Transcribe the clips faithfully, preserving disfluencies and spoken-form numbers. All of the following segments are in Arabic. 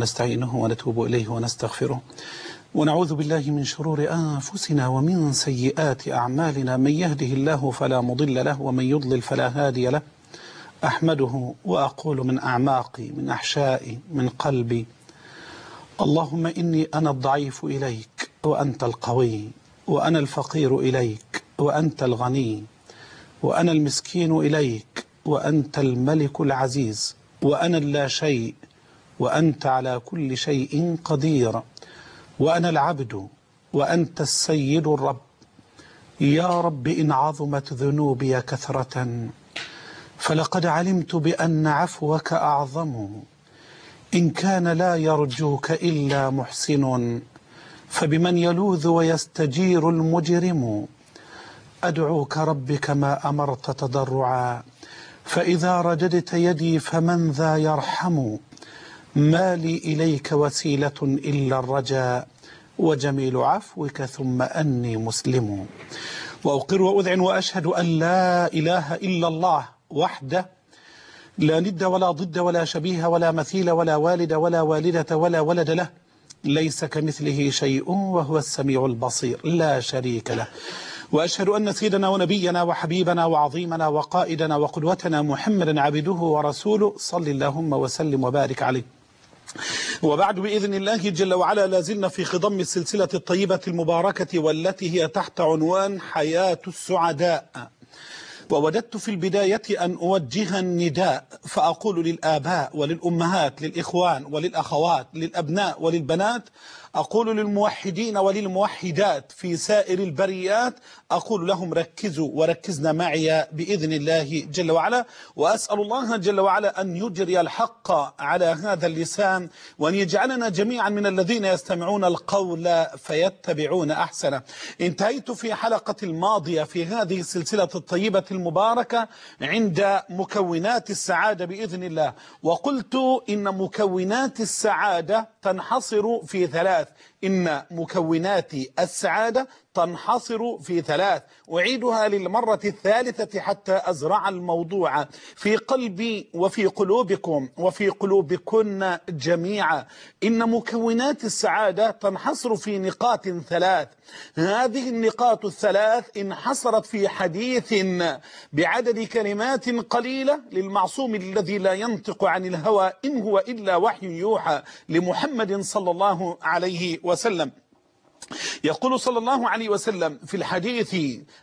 ونستعينه ونتوب إليه ونستغفره ونعوذ بالله من شرور أنفسنا ومن سيئات أعمالنا. من يهده الله فلا مضل له ومن يضلل فلا هادي له. أحمده وأقول من أعماقي من أحشائي من قلبي: اللهم إني أنا الضعيف إليك وأنت القوي، وأنا الفقير إليك وأنت الغني، وأنا المسكين إليك وأنت الملك العزيز، وأنا اللا شيء وأنت على كل شيء قدير، وأنا العبد وأنت السيد الرب. يا رب إن عظمت ذنوبي كثرة فلقد علمت بأن عفوك أعظم. إن كان لا يرجوك إلا محسن فبمن يلوذ ويستجير المجرم. أدعوك رب كما أمرت تضرعا، فإذا رددت يدي فمن ذا يرحم. ما لي إليك وسيلة إلا الرجاء، وجميل عفوك ثم أني مسلم. وأقر وأذعن وأشهد أن لا إله إلا الله وحده لا ند ولا ضد ولا شبيه ولا مثيل ولا والد ولا والدة ولا ولد له، ليس كمثله شيء وهو السميع البصير لا شريك له. وأشهد أن سيدنا ونبينا وحبيبنا وعظيمنا وقائدنا وقدوتنا محمدا عبده ورسوله، صل اللهم وسلم وبارك عليه. وبعد، بإذن الله جل وعلا لازلنا في خضم السلسلة الطيبة المباركة والتي هي تحت عنوان حياة السعداء. ووددت في البداية أن أوجه النداء فأقول للآباء وللأمهات للإخوان وللأخوات للأبناء وللبنات، أقول للموحدين وللموحدات في سائر البريات، أقول لهم ركزوا وركزنا معي بإذن الله جل وعلا. وأسأل الله جل وعلا أن يجري الحق على هذا اللسان، وأن يجعلنا جميعا من الذين يستمعون القول فيتبعون أحسنه. انتهيت في حلقة الماضية في هذه السلسلة الطيبة المباركة عند مكونات السعادة بإذن الله، وقلت إن مكونات السعادة تنحصر في ثلاث. إن مكونات السعادة تنحصر في ثلاث. أعيدها للمرة الثالثة حتى أزرع الموضوع في قلبي وفي قلوبكم وفي قلوبكن جميعا. إن مكونات السعادة تنحصر في نقاط ثلاث. هذه النقاط الثلاث انحصرت في حديث بعدد كلمات قليلة للمعصوم الذي لا ينطق عن الهوى إن هو إلا وحي يوحى لمحمد صلى الله عليه وسلم. يقول صلى الله عليه وسلم في الحديث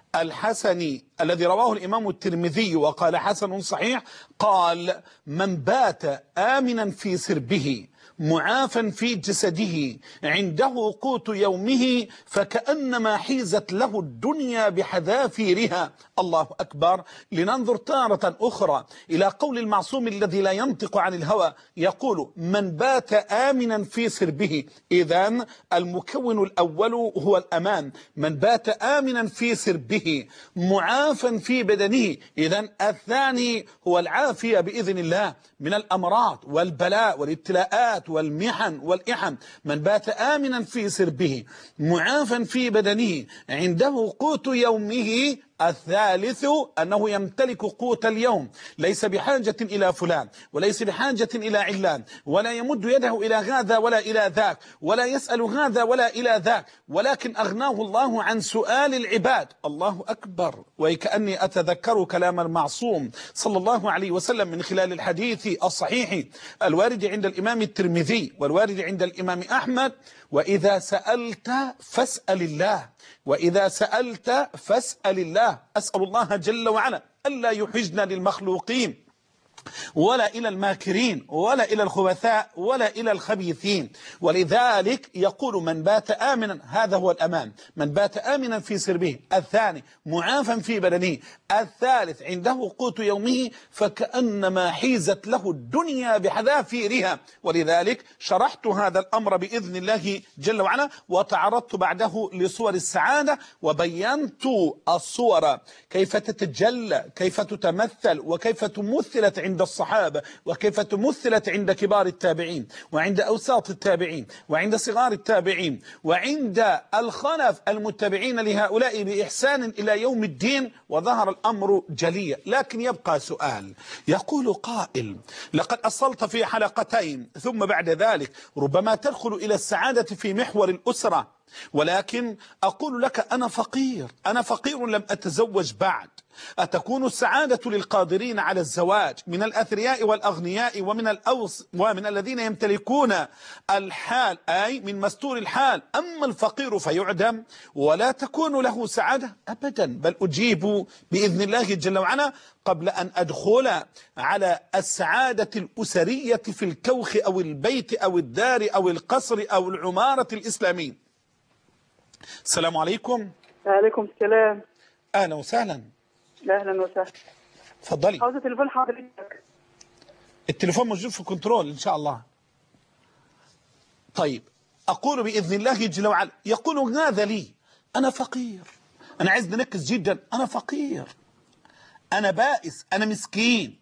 الحسن الذي رواه الإمام الترمذي وقال حسن صحيح، قال: من بات آمنا في سربه معافا في جسده عنده قوت يومه فكأنما حيزت له الدنيا بحذافيرها. الله أكبر. لننظر تارة أخرى إلى قول المعصوم الذي لا ينطق عن الهوى، يقول: من بات آمنا في سربه. إذن المكون الأول هو الأمان، من بات آمنا في سربه معافا في بدنه. إذن الثاني هو العافية بإذن الله من الأمراض والبلاء والابتلاءات والمحن والإحن. من بات آمنا في سربه معافا في بدنه عنده قوت يومه. الثالث أنه يمتلك قوت اليوم، ليس بحاجة إلى فلان وليس بحاجة إلى علان، ولا يمد يده إلى هذا ولا إلى ذاك، ولا يسأل هذا ولا إلى ذاك، ولكن أغناه الله عن سؤال العباد. الله أكبر. وكأني أتذكر كلام المعصوم صلى الله عليه وسلم من خلال الحديث الصحيح الوارد عند الإمام الترمذي والوارد عند الإمام أحمد: وإذا سألت فاسأل الله، وإذا سألت فاسأل الله. أسأل الله جل وعلا ألا يحجنا للمخلوقين ولا إلى الماكرين ولا إلى الخبثاء ولا إلى الخبيثين. ولذلك يقول: من بات آمنا، هذا هو الأمان، من بات آمنا في سربه. الثاني معافا في بدنه. الثالث عنده قوت يومه فكأنما حيزت له الدنيا بحذافيرها. ولذلك شرحت هذا الأمر بإذن الله جل وعلا، وتعرضت بعده لصور السعادة وبينت الصور كيف تتجلى، كيف تتمثل، وكيف تمثلت عند عند الصحابة، وكيف تمثلت عند كبار التابعين وعند أوساط التابعين وعند صغار التابعين وعند الخلف المتبعين لهؤلاء بإحسان إلى يوم الدين، وظهر الأمر جليا. لكن يبقى سؤال، يقول قائل: لقد أصلت في حلقتين ثم بعد ذلك ربما تدخل إلى السعادة في محور الأسرة، ولكن أقول لك أنا فقير، أنا فقير لم أتزوج بعد. أتكون السعادة للقادرين على الزواج من الأثرياء والأغنياء ومن الأوس ومن الذين يمتلكون الحال، أي من مستور الحال، أما الفقير فيعدم ولا تكون له سعادة أبدا. بل أجيب بإذن الله جل وعلا قبل أن أدخل على السعادة الأسرية في الكوخ أو البيت أو الدار أو القصر أو العمارة الإسلامية. السلام عليكم. وعليكم السلام. أهلا وسهلا. اهلا وسهلا. اتفضلي. عاوزة تليفون حضرتك. التليفون موجود في كنترول ان شاء الله. طيب، اقول باذن الله جل وعلا، يقول هذا لي، انا فقير، انا عايز نركز جدا، انا فقير، انا بائس، انا مسكين،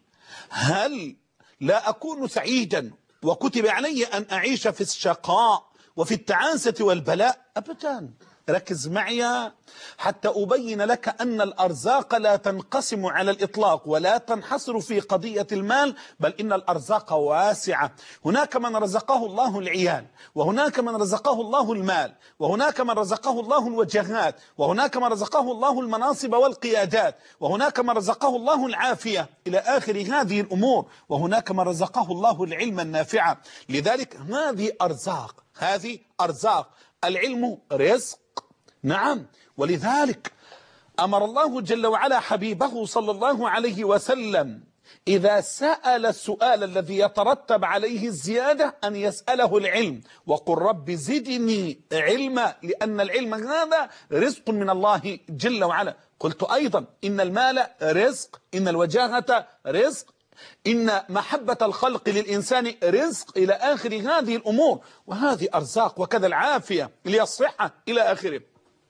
هل لا اكون سعيدا وكتب علي ان اعيش في الشقاء وفي التعاسة والبلاء؟ ابدا. ركز معي حتى أبين لك أن الأرزاق لا تنقسم على الإطلاق ولا تنحصر في قضية المال، بل إن الأرزاق واسعة. هناك من رزقه الله العيال، وهناك من رزقه الله المال، وهناك من رزقه الله الوجهات، وهناك من رزقه الله المناصب والقيادات، وهناك من رزقه الله العافية إلى آخر هذه الأمور، وهناك من رزقه الله العلم النافع. لذلك هذه أرزاق، هذه أرزاق. العلم رزق، نعم. ولذلك أمر الله جل وعلا حبيبه صلى الله عليه وسلم إذا سأل السؤال الذي يترتب عليه الزيادة أن يسأله العلم، وقل رب زدني علما، لأن العلم هذا رزق من الله جل وعلا. قلت أيضا إن المال رزق، إن الوجاهة رزق، إن محبة الخلق للإنسان رزق، إلى آخر هذه الأمور، وهذه أرزاق، وكذا العافية للصحة إلى آخره.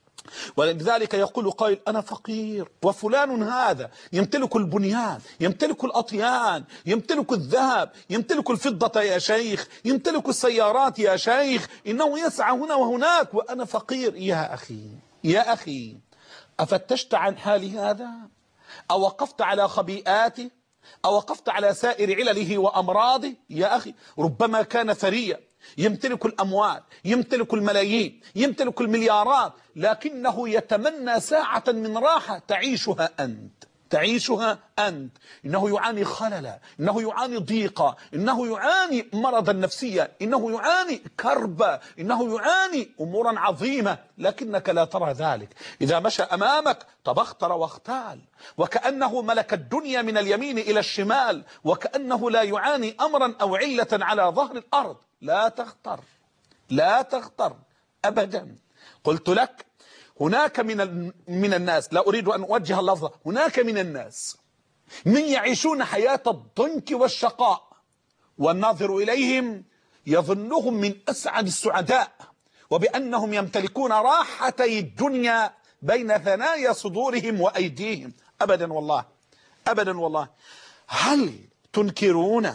ولذلك يقول قائل: أنا فقير، وفلان هذا يمتلك البنيان، يمتلك الأطيان، يمتلك الذهب، يمتلك الفضة يا شيخ، يمتلك السيارات يا شيخ، إنه يسعى هنا وهناك وأنا فقير. يا أخي يا أخي، أفتشت عن حال هذا؟ أو وقفت على خبيئاته؟ أو وقفت على سائر علله وأمراضه؟ يا أخي، ربما كان ثريا، يمتلك الأموال، يمتلك الملايين، يمتلك المليارات، لكنه يتمنى ساعة من راحة تعيشها أنت، تعيشها أنت. إنه يعاني خللا، إنه يعاني ضيقة، إنه يعاني مرضا نفسيا، إنه يعاني كربا، إنه يعاني أمورا عظيمة، لكنك لا ترى ذلك. إذا مشى أمامك تبختر واختال، وكأنه ملك الدنيا من اليمين إلى الشمال، وكأنه لا يعاني أمرا أو علة على ظهر الأرض. لا تغتر، لا تغتر أبدا. قلت لك هناك من من الناس، لا أريد أن أوجه اللفظة، هناك من الناس من يعيشون حياة الضنك والشقاء، والناظر إليهم يظنهم من أسعد السعداء، وبأنهم يمتلكون راحتي الدنيا بين ثنايا صدورهم وأيديهم. أبدا والله، أبدا والله. هل تنكرون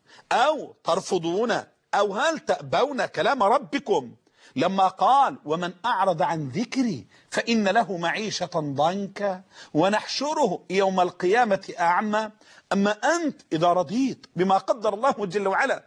أو ترفضون أو هل تأبون كلام ربكم لما قال: ومن أعرض عن ذكري فإن له معيشة ضنكا ونحشره يوم القيامة أعمى؟ أما أنت إذا رضيت بما قدر الله جل وعلا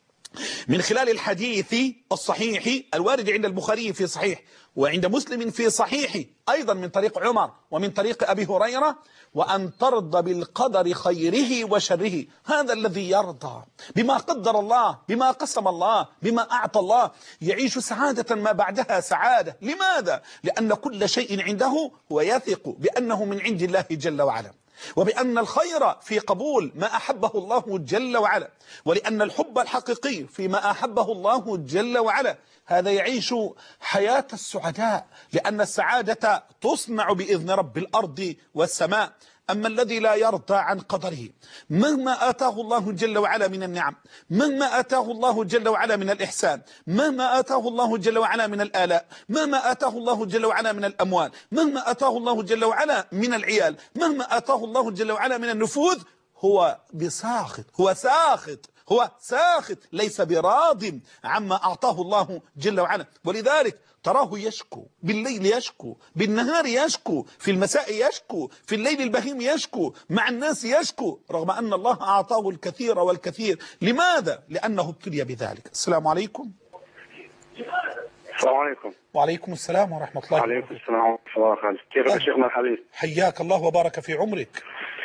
من خلال الحديث الصحيح الوارد عند البخاري في صحيح، وعند مسلم في صحيح أيضا من طريق عمر ومن طريق أبي هريرة، وأن ترضى بالقدر خيره وشره، هذا الذي يرضى بما قدر الله، بما قسم الله، بما أعطى الله، يعيش سعادة ما بعدها سعادة. لماذا؟ لأن كل شيء عنده هو يثق بأنه من عند الله جل وعلا، وبأن الخير في قبول ما أحبه الله جل وعلا، ولأن الحب الحقيقي فيما أحبه الله جل وعلا. هذا يعيش حياة السعداء، لأن السعادة تصنع بإذن رب الأرض والسماء. أما الذي لا يرضى عن قدره مهما آتاه الله جل وعلا من النعم، مهما آتاه الله جل وعلا من الإحسان، مهما آتاه الله جل وعلا من الآلاء، مهما آتاه الله جل وعلا من الأموال، مهما آتاه الله جل وعلا من العيال، مهما آتاه الله جل وعلا من النفوذ، هو بساخط، هو ساخط، هو ساخط، ليس براض عما أعطاه الله جل وعلا. ولذلك تراه يشكو بالليل، يشكو بالنهار، يشكو في المساء، يشكو في الليل البهيم، يشكو مع الناس، يشكو رغم أن الله أعطاه الكثير والكثير. لماذا؟ لأنه ابتلي بذلك. السلام عليكم. السلام عليكم. وعليكم السلام ورحمة الله وبركاته. وعليكم السلام ورحمة الله وبركاته. كيفك يا شيخنا الحبيب؟ حياك الله وبارك في عمرك.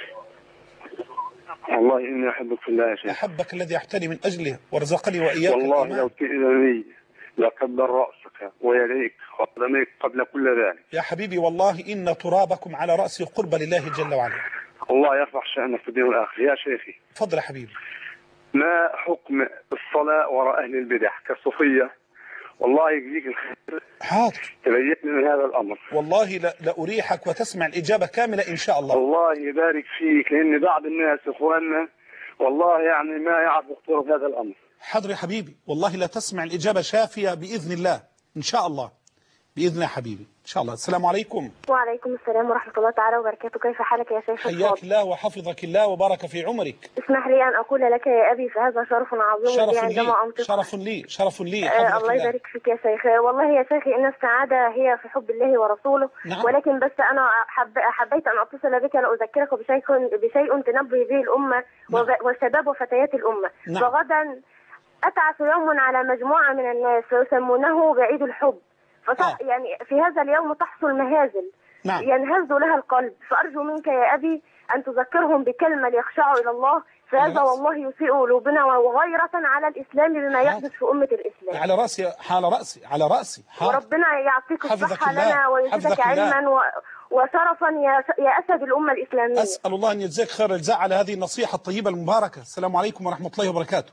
والله إني أحبك في الله يا شيخ. أحبك الذي أحتني من أجله وارزقني وإياك والله الإيمان. لو تئذن لي لقبل رأسك ويديك وقدميك قبل كل ذلك. يا حبيبي والله إن ترابكم على رأسي قرب لله جل وعلا. الله يرفع شأنك في الدين والآخرة. يا شيخي، تفضل يا حبيبي. ما حكم الصلاة وراء أهل البدع كالصوفية؟ والله يجزيك الخير. حاضر. تبين من هذا الأمر. والله لا لأريحك وتسمع الإجابة كاملة إن شاء الله. الله يبارك فيك، لأن بعض الناس إخواننا والله يعني ما يعرفوا خطورة هذا الأمر. حاضر يا حبيبي، والله لا تسمع الإجابة شافية بإذن الله إن شاء الله، بإذن الله حبيبي إن شاء الله. السلام عليكم. وعليكم السلام ورحمة الله تعالى وبركاته. كيف حالك يا شيخ؟ حياك الله وحفظك الله وبارك في عمرك. اسمح لي أن أقول لك يا أبي فهذا شرف عظيم شرف لي عندما لي أنطق. شرف لي شرف لي آه الله يبارك فيك يا شيخ. والله يا شيخي إن السعادة هي في حب الله ورسوله. نعم. ولكن بس أنا حب حبيت أن أتصل بك لأذكرك بشيء بشيء تنبه به الأمة. نعم. وشباب وفتيات الأمة. نعم. فغدا أتعس يوم على مجموعة من الناس يسمونه بعيد الحب. فصح آه. يعني في هذا اليوم تحصل مهازل. نعم. ينهز لها القلب. فأرجو منك يا أبي أن تذكرهم بكلمة ليخشعوا إلى الله، فهذا والله يسيء قلوبنا وغيرة على الإسلام بما يحدث في أمة الإسلام. على رأسي، على رأسي، على رأسي. حاضر. وربنا يعطيك الصحة لنا ويزيدك علما و... وشرفا يا... يا أسد الأمة الإسلامية. أسأل الله أن يجزاك خير الجزاء على هذه النصيحة الطيبة المباركة. السلام عليكم ورحمة الله وبركاته.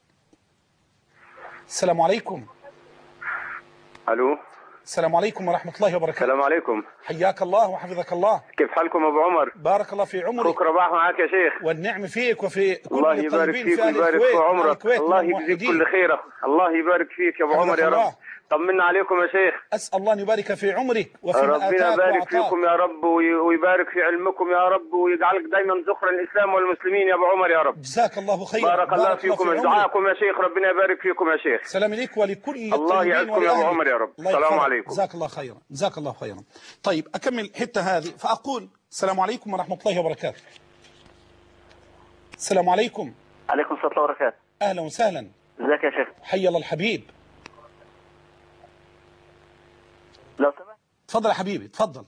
السلام عليكم. ألو. السلام عليكم ورحمة الله وبركاته. السلام عليكم. حياك الله وحفظك الله. كيف حالكم أبو عمر؟ بارك الله في عمرك. أخوك رباح معك يا شيخ. والنعم فيك وفي كل الله يبارك فيك ويبارك في عمرك. الله يجزيك كل خير. الله يبارك فيك يا أبو عمر يا رب. طمنا عليكم يا شيخ. أسأل الله أن يبارك في عمرك وفي ربنا يبارك فيكم يا رب ويبارك في علمكم يا رب ويجعلك دائما ذخر الإسلام والمسلمين يا أبو عمر يا رب. جزاك الله خيرا. بارك الله فيكم. دعاكم يا شيخ. ربنا يبارك فيكم يا شيخ. سلام لك ولكل الله يعزكم يا أبو عمر يا رب. السلام عليكم. جزاك الله خيرا. جزاك الله خيرا. طيب أكمل حتة هذه فأقول السلام عليكم ورحمة الله وبركاته. السلام عليكم. عليكم السلام ورحمة الله وبركاته. أهلا وسهلا. ازيك يا شيخ؟ حي الله الحبيب. لو سمحت. تفضل يا حبيبي تفضل.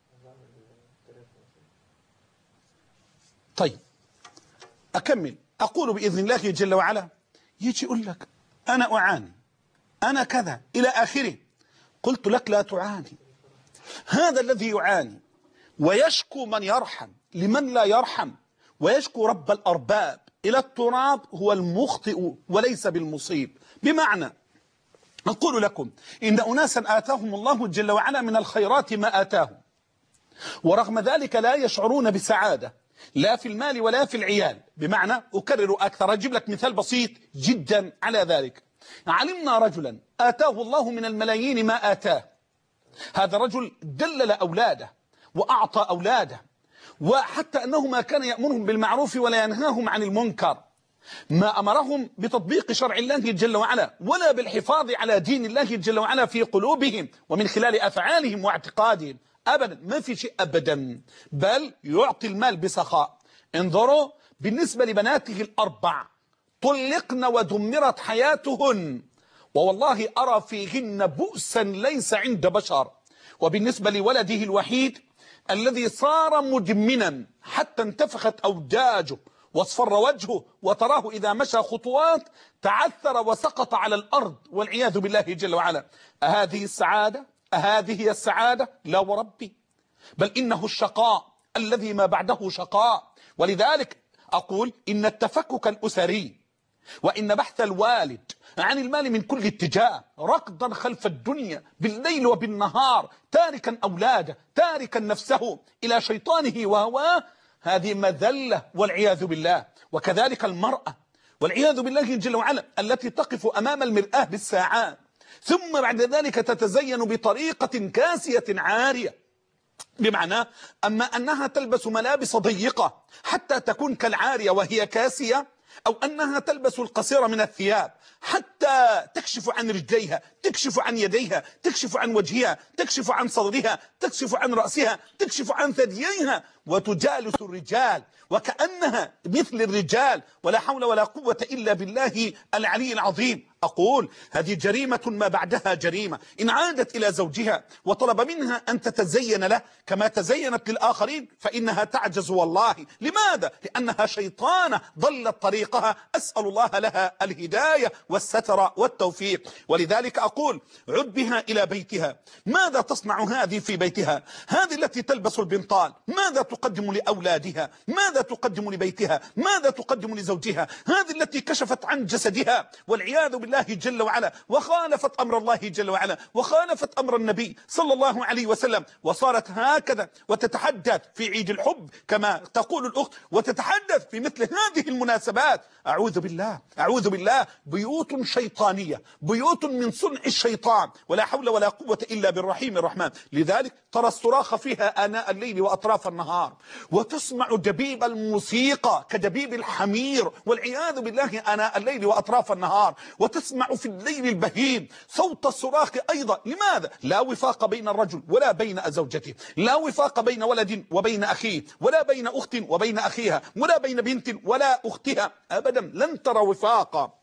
طيب أكمل أقول بإذن الله جل وعلا. يجي يقول لك أنا أعاني، أنا كذا إلى آخره. قلت لك لا تعاني. هذا الذي يعاني ويشكو من يرحم لمن لا يرحم، ويشكو رب الأرباب إلى التراب هو المخطئ وليس بالمصيب. بمعنى أقول لكم إن أناسا آتاهم الله جل وعلا من الخيرات ما آتاهم، ورغم ذلك لا يشعرون بسعادة لا في المال ولا في العيال. بمعنى أكرر أكثر، أجيب لك مثال بسيط جدا على ذلك. علمنا رجلا آتاه الله من الملايين ما آتاه. هذا رجل دلل أولاده وأعطى أولاده، وحتى أنه ما كان يأمرهم بالمعروف ولا ينهاهم عن المنكر، ما أمرهم بتطبيق شرع الله جل وعلا ولا بالحفاظ على دين الله جل وعلا في قلوبهم ومن خلال أفعالهم واعتقادهم. أبدا، ما في شيء أبدا، بل يعطي المال بسخاء. انظروا بالنسبة لبناته الأربع طلقن ودمرت حياتهن، ووالله أرى فيهن بؤسا ليس عند بشر. وبالنسبة لولده الوحيد الذي صار مدمنا حتى انتفخت أوداجه واصفر وجهه، وتراه إذا مشى خطوات تعثر وسقط على الأرض والعياذ بالله جل وعلا. أهذه السعادة؟ أهذه هي السعادة؟ لا وربي، بل إنه الشقاء الذي ما بعده شقاء. ولذلك أقول إن التفكك الأسري وإن بحث الوالد عن المال من كل اتجاه ركضا خلف الدنيا بالليل وبالنهار، تاركا أولاده تاركا نفسه إلى شيطانه وهواه، هذه مذلة والعياذ بالله. وكذلك المرأة والعياذ بالله جل وعلا التي تقف أمام المرآة بالساعات ثم بعد ذلك تتزين بطريقة كاسية عارية، بمعنى أما أنها تلبس ملابس ضيقة حتى تكون كالعارية وهي كاسية، أو أنها تلبس القصير من الثياب حتى تكشف عن رجليها، تكشف عن يديها، تكشف عن وجهها، تكشف عن صدرها، تكشف عن رأسها، تكشف عن ثدييها، وتجالس الرجال وكأنها مثل الرجال، ولا حول ولا قوة إلا بالله العلي العظيم. أقول هذه جريمة ما بعدها جريمة. إن عادت إلى زوجها وطلب منها أن تتزين له كما تزينت للآخرين فإنها تعجز والله. لماذا؟ لأنها شيطانة ضلت طريقها. أسأل الله لها الهداية والستر والتوفيق. ولذلك أقول عد بها إلى بيتها. ماذا تصنع هذه في بيتها؟ هذه التي تلبس البنطال ماذا تقدم لأولادها؟ ماذا تقدم لبيتها؟ ماذا تقدم لزوجها؟ هذه التي كشفت عن جسدها والعياذ بالله الله جل وعلا، وخالفت أمر الله جل وعلا، وخالفت أمر النبي صلى الله عليه وسلم، وصارت هكذا وتتحدث في عيد الحب كما تقول الأخت، وتتحدث في مثل هذه المناسبات. أعوذ بالله أعوذ بالله. بيوت شيطانية، بيوت من صنع الشيطان، ولا حول ولا قوة إلا بالرحيم الرحمن. لذلك ترى الصراخ فيها آناء الليل وأطراف النهار، وتسمع دبيب الموسيقى كدبيب الحمير والعياذ بالله آناء الليل وأطراف النهار، وتسمع في الليل البهيم صوت الصراخ أيضا. لماذا؟ لا وفاق بين الرجل ولا بين زوجته، لا وفاق بين ولد وبين أخيه، ولا بين أخت وبين أخيها، ولا بين بنت ولا أختها، أبدا لن ترى وفاقا.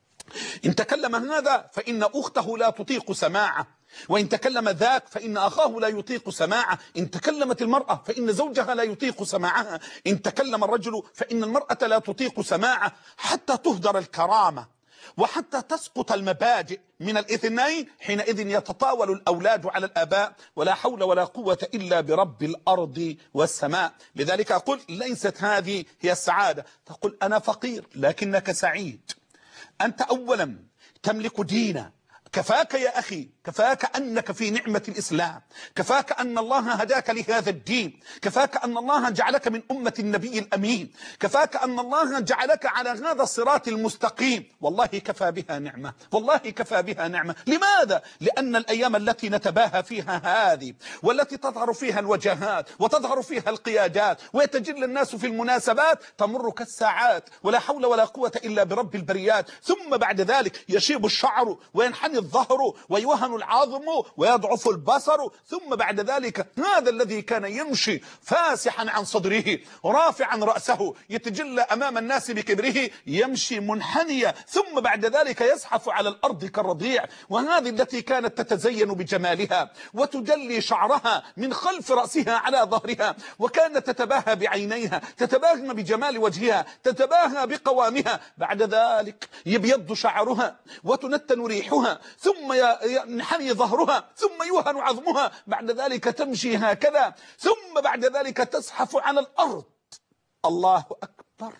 إن تكلم هذا فإن أخته لا تطيق سماعه، وإن تكلم ذاك فإن أخاه لا يطيق سماعه، إن تكلمت المرأة فإن زوجها لا يطيق سماعها، إن تكلم الرجل فإن المرأة لا تطيق سماعه، حتى تهدر الكرامة وحتى تسقط المبادئ من الاثنين. حينئذ يتطاول الأولاد على الآباء، ولا حول ولا قوة إلا برب الأرض والسماء. لذلك أقول ليست هذه هي السعادة. تقول أنا فقير لكنك سعيد. أنت أولا تملك دينا، كفاك يا أخي، كفاك أنك في نعمة الإسلام، كفاك أن الله هداك لهذا الدين، كفاك أن الله جعلك من أمة النبي الأمين، كفاك أن الله جعلك على هذا الصراط المستقيم. والله كفى بها نعمة، والله كفى بها نعمة. لماذا؟ لأن الأيام التي نتباهى فيها هذه، والتي تظهر فيها الوجهات وتظهر فيها القيادات ويتجل الناس في المناسبات، تمر كالساعات، ولا حول ولا قوة إلا برب البريات. ثم بعد ذلك يشيب الشعر وينحني الظهر ويوهن العظم ويضعف البصر. ثم بعد ذلك هذا الذي كان يمشي فاسحا عن صدره رافعا رأسه يتجلى أمام الناس بكبره يمشي منحنيا، ثم بعد ذلك يزحف على الأرض كالرضيع. وهذه التي كانت تتزين بجمالها وتدلي شعرها من خلف رأسها على ظهرها، وكانت تتباهى بعينيها، تتباهى بجمال وجهها، تتباهى بقوامها. بعد ذلك يبيض شعرها وتنتن ريحها، ثم ينحني ظهرها، ثم يوهن عظمها. بعد ذلك تمشي هكذا، ثم بعد ذلك تزحف على الأرض. الله أكبر.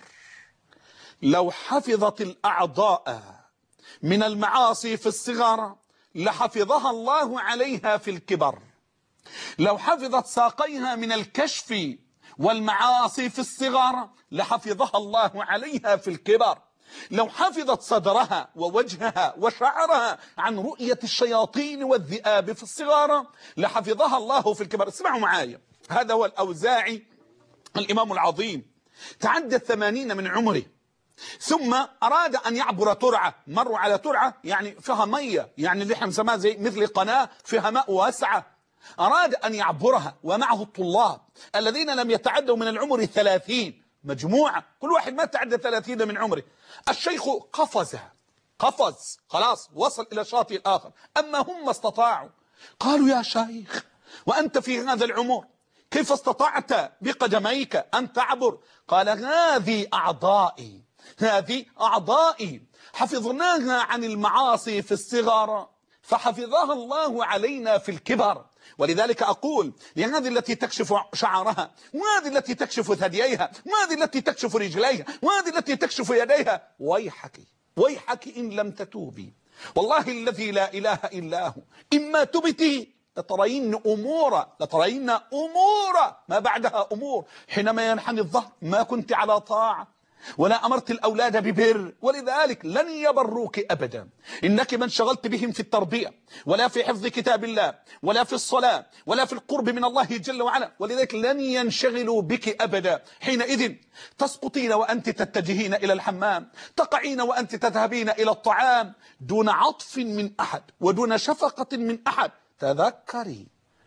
لو حفظت الأعضاء من المعاصي في الصغر لحفظها الله عليها في الكبر. لو حفظت ساقيها من الكشف والمعاصي في الصغر لحفظها الله عليها في الكبر. لو حفظت صدرها ووجهها وشعرها عن رؤية الشياطين والذئاب في الصغار لحفظها الله في الكبر. اسمعوا معايا، هذا هو الأوزاعي الإمام العظيم، تعدى الثمانين من عمره، ثم أراد أن يعبر ترعة. مروا على ترعة يعني فيها مية، يعني اللي احنا نسميها زي مثل قناة فيها ماء واسعة، أراد أن يعبرها ومعه الطلاب الذين لم يتعدوا من العمر الثلاثين، مجموعة كل واحد ما تعدى ثلاثين من عمره. الشيخ قفز قفز خلاص وصل إلى الشاطئ الآخر، أما هم ما استطاعوا. قالوا يا شيخ وأنت في هذا العمر كيف استطعت بقدميك أن تعبر؟ قال هذه أعضائي، هذه أعضائي حفظناها عن المعاصي في الصغر فحفظها الله علينا في الكبر. ولذلك أقول لهذه التي تكشف شعرها، وهذه التي تكشف ثدييها، وهذه التي تكشف رجليها، وهذه التي تكشف يديها، ويحك ويحك إن لم تتوبي، والله الذي لا إله إلا هو إما تبتي لترين أمورا لترين أمورا ما بعدها أمور. حينما ينحني الظهر ما كنت على طاعة، ولا أمرت الأولاد ببر، ولذلك لن يبروك أبدا. إنك من شغلت بهم في التربية ولا في حفظ كتاب الله ولا في الصلاة ولا في القرب من الله جل وعلا، ولذلك لن ينشغلوا بك أبدا. حينئذ تسقطين وأنت تتجهين إلى الحمام، تقعين وأنت تذهبين إلى الطعام، دون عطف من أحد ودون شفقة من أحد. تذكري،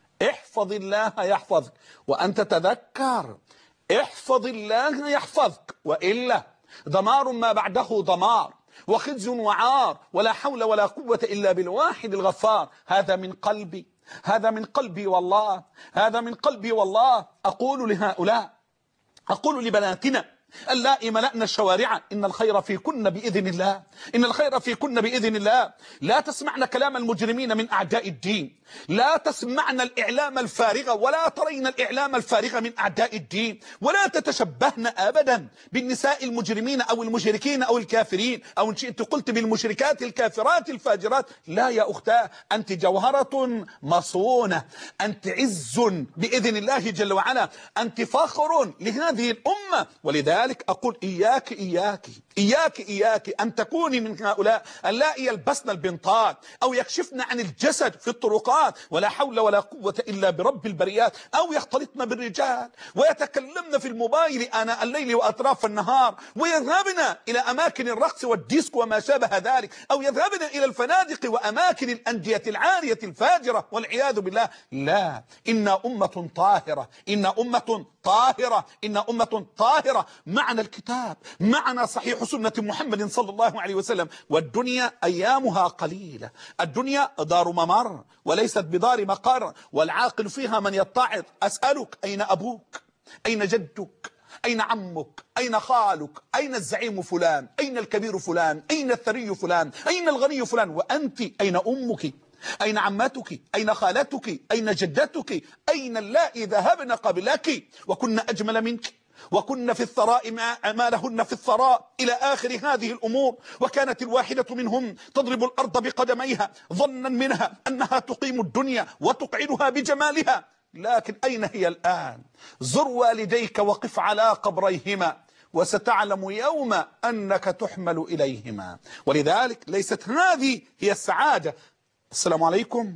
احفظ الله يحفظك، وأنت تذكر احفظ الله يحفظك، وإلا دمار ما بعده دمار، وخزي وعار، ولا حول ولا قوة إلا بالواحد الغفار. هذا من قلبي، هذا من قلبي والله، هذا من قلبي والله. أقول لهؤلاء، أقول لبناتنا اللائي ملأنا الشوارع: إن الخير فيكن بإذن الله، إن الخير فيكن بإذن الله. لا تسمعن كلام المجرمين من أعداء الدين، لا تسمعن الإعلام الفارغ، ولا ترين الإعلام الفارغ من أعداء الدين، ولا تتشبهن أبدا بالنساء المجرمين أو المشركين أو الكافرين، أو إن شئت قلت بالمشركات الكافرات الفاجرات. لا يا أختاه، أنت جوهرة مصونة، أنت عز بإذن الله جل وعلا، أنت فخر لهذه الأمة. ولذلك أقول إياك إياك إياك إياك أن تكوني من هؤلاء اللائي يلبسن البنطال أو يكشفن عن الجسد في الطرقات، ولا حول ولا قوة إلا برب البريات، أو يختلطن بالرجال ويتكلمن في الموبايل آناء الليل وأطراف النهار، ويذهبن إلى أماكن الرقص والديسكو وما شابه ذلك، أو يذهبن إلى الفنادق وأماكن الأندية العارية الفاجرة والعياذ بالله. لا، إنا أمة طاهرة، إنا أمة طاهرة، إنا أمة طاهرة. معنا الكتاب، معنا صحيح سنة محمد صلى الله عليه وسلم. والدنيا أيامها قليلة، الدنيا دار ممر وليست بدار مقر، والعاقل فيها من يتعظ. أسألك: أين أبوك؟ أين جدك؟ أين عمك؟ أين خالك؟ أين الزعيم فلان؟ أين الكبير فلان؟ أين الثري فلان؟ أين الغني فلان؟ وأنت أين أمك؟ أين عمتك؟ أين خالتك؟ أين جدتك؟ أين اللائي ذهبن قبلك وكن أجمل منك، وكن في الثراء ما لهن في الثراء، إلى آخر هذه الأمور. وكانت الواحدة منهم تضرب الأرض بقدميها ظنا منها أنها تقيم الدنيا وتقعدها بجمالها. لكن أين هي الآن؟ زر والديك وقف على قبريهما، وستعلم يوم أنك تحمل إليهما. ولذلك ليست هذه هي السعادة. السلام عليكم.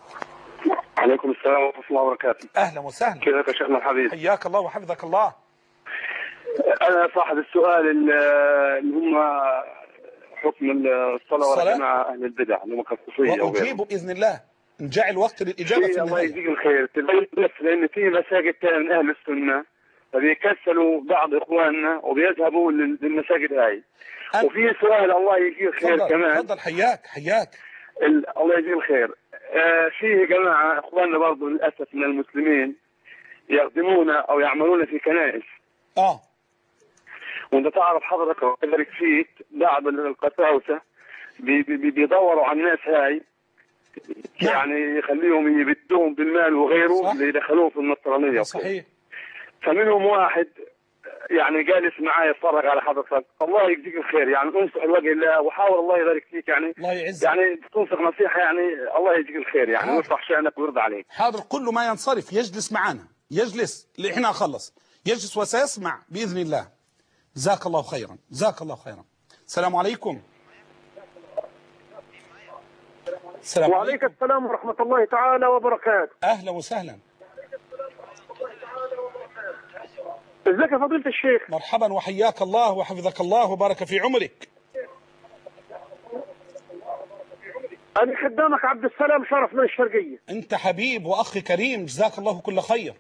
عليكم السلام ورحمة الله وبركاته. أهلا وسهلا. كيفك يا شيخنا الحبيب؟ حياك الله وحفظك الله. أنا صاحب السؤال اللي هم حكم الصلاة والجماعة أهل البدع اللي هم كالصوفية. وأجيبه بإذن الله، نجعل وقت للإجابة في النهاية. الله يجزيك الخير. بس لأن في مساجد من أهل السنة فبيكسلوا بعض إخواننا وبيذهبوا للمساجد هاي. أه؟ وفي سؤال الله يجزيك الخير فضل كمان. تفضل. حياك حياك. الله يجزيك الخير. آه فيه جماعة إخواننا برضو للأسف من المسلمين يخدمون أو يعملون في كنائس. آه وانت تعرف حضرتك وكذلك فيك بعض القساوسة بي بي بيدوروا على الناس هاي، يعني يخليهم يبدوهم بالمال وغيره ليدخلوهم في النصرانية. صحيح. فمنهم واحد يعني جالس معايا يتفرج على حضرتك، الله يجزيك الخير، يعني انصح لوجه الله وحاول الله يبارك فيك، يعني الله يعزك، يعني تنصح نصيحة، يعني الله يجزيك الخير، يعني يصلح شأنك ويرضى عليك. حاضر. كل ما ينصرف يجلس معنا، يجلس احنا خلص، يجلس وسيسمع بإذن الله. جزاك الله خيرا، جزاك الله خيرا. السلام عليكم. السلام وعليك السلام ورحمة الله تعالى وبركاته. أهلا وسهلا. ازيك يا فضيلة الشيخ؟ مرحبا وحياك الله وحفظك الله وبارك في عمرك. أنا خدامك عبد السلام شرف من الشرقية. أنت حبيب وأخ كريم، جزاك الله كل خير.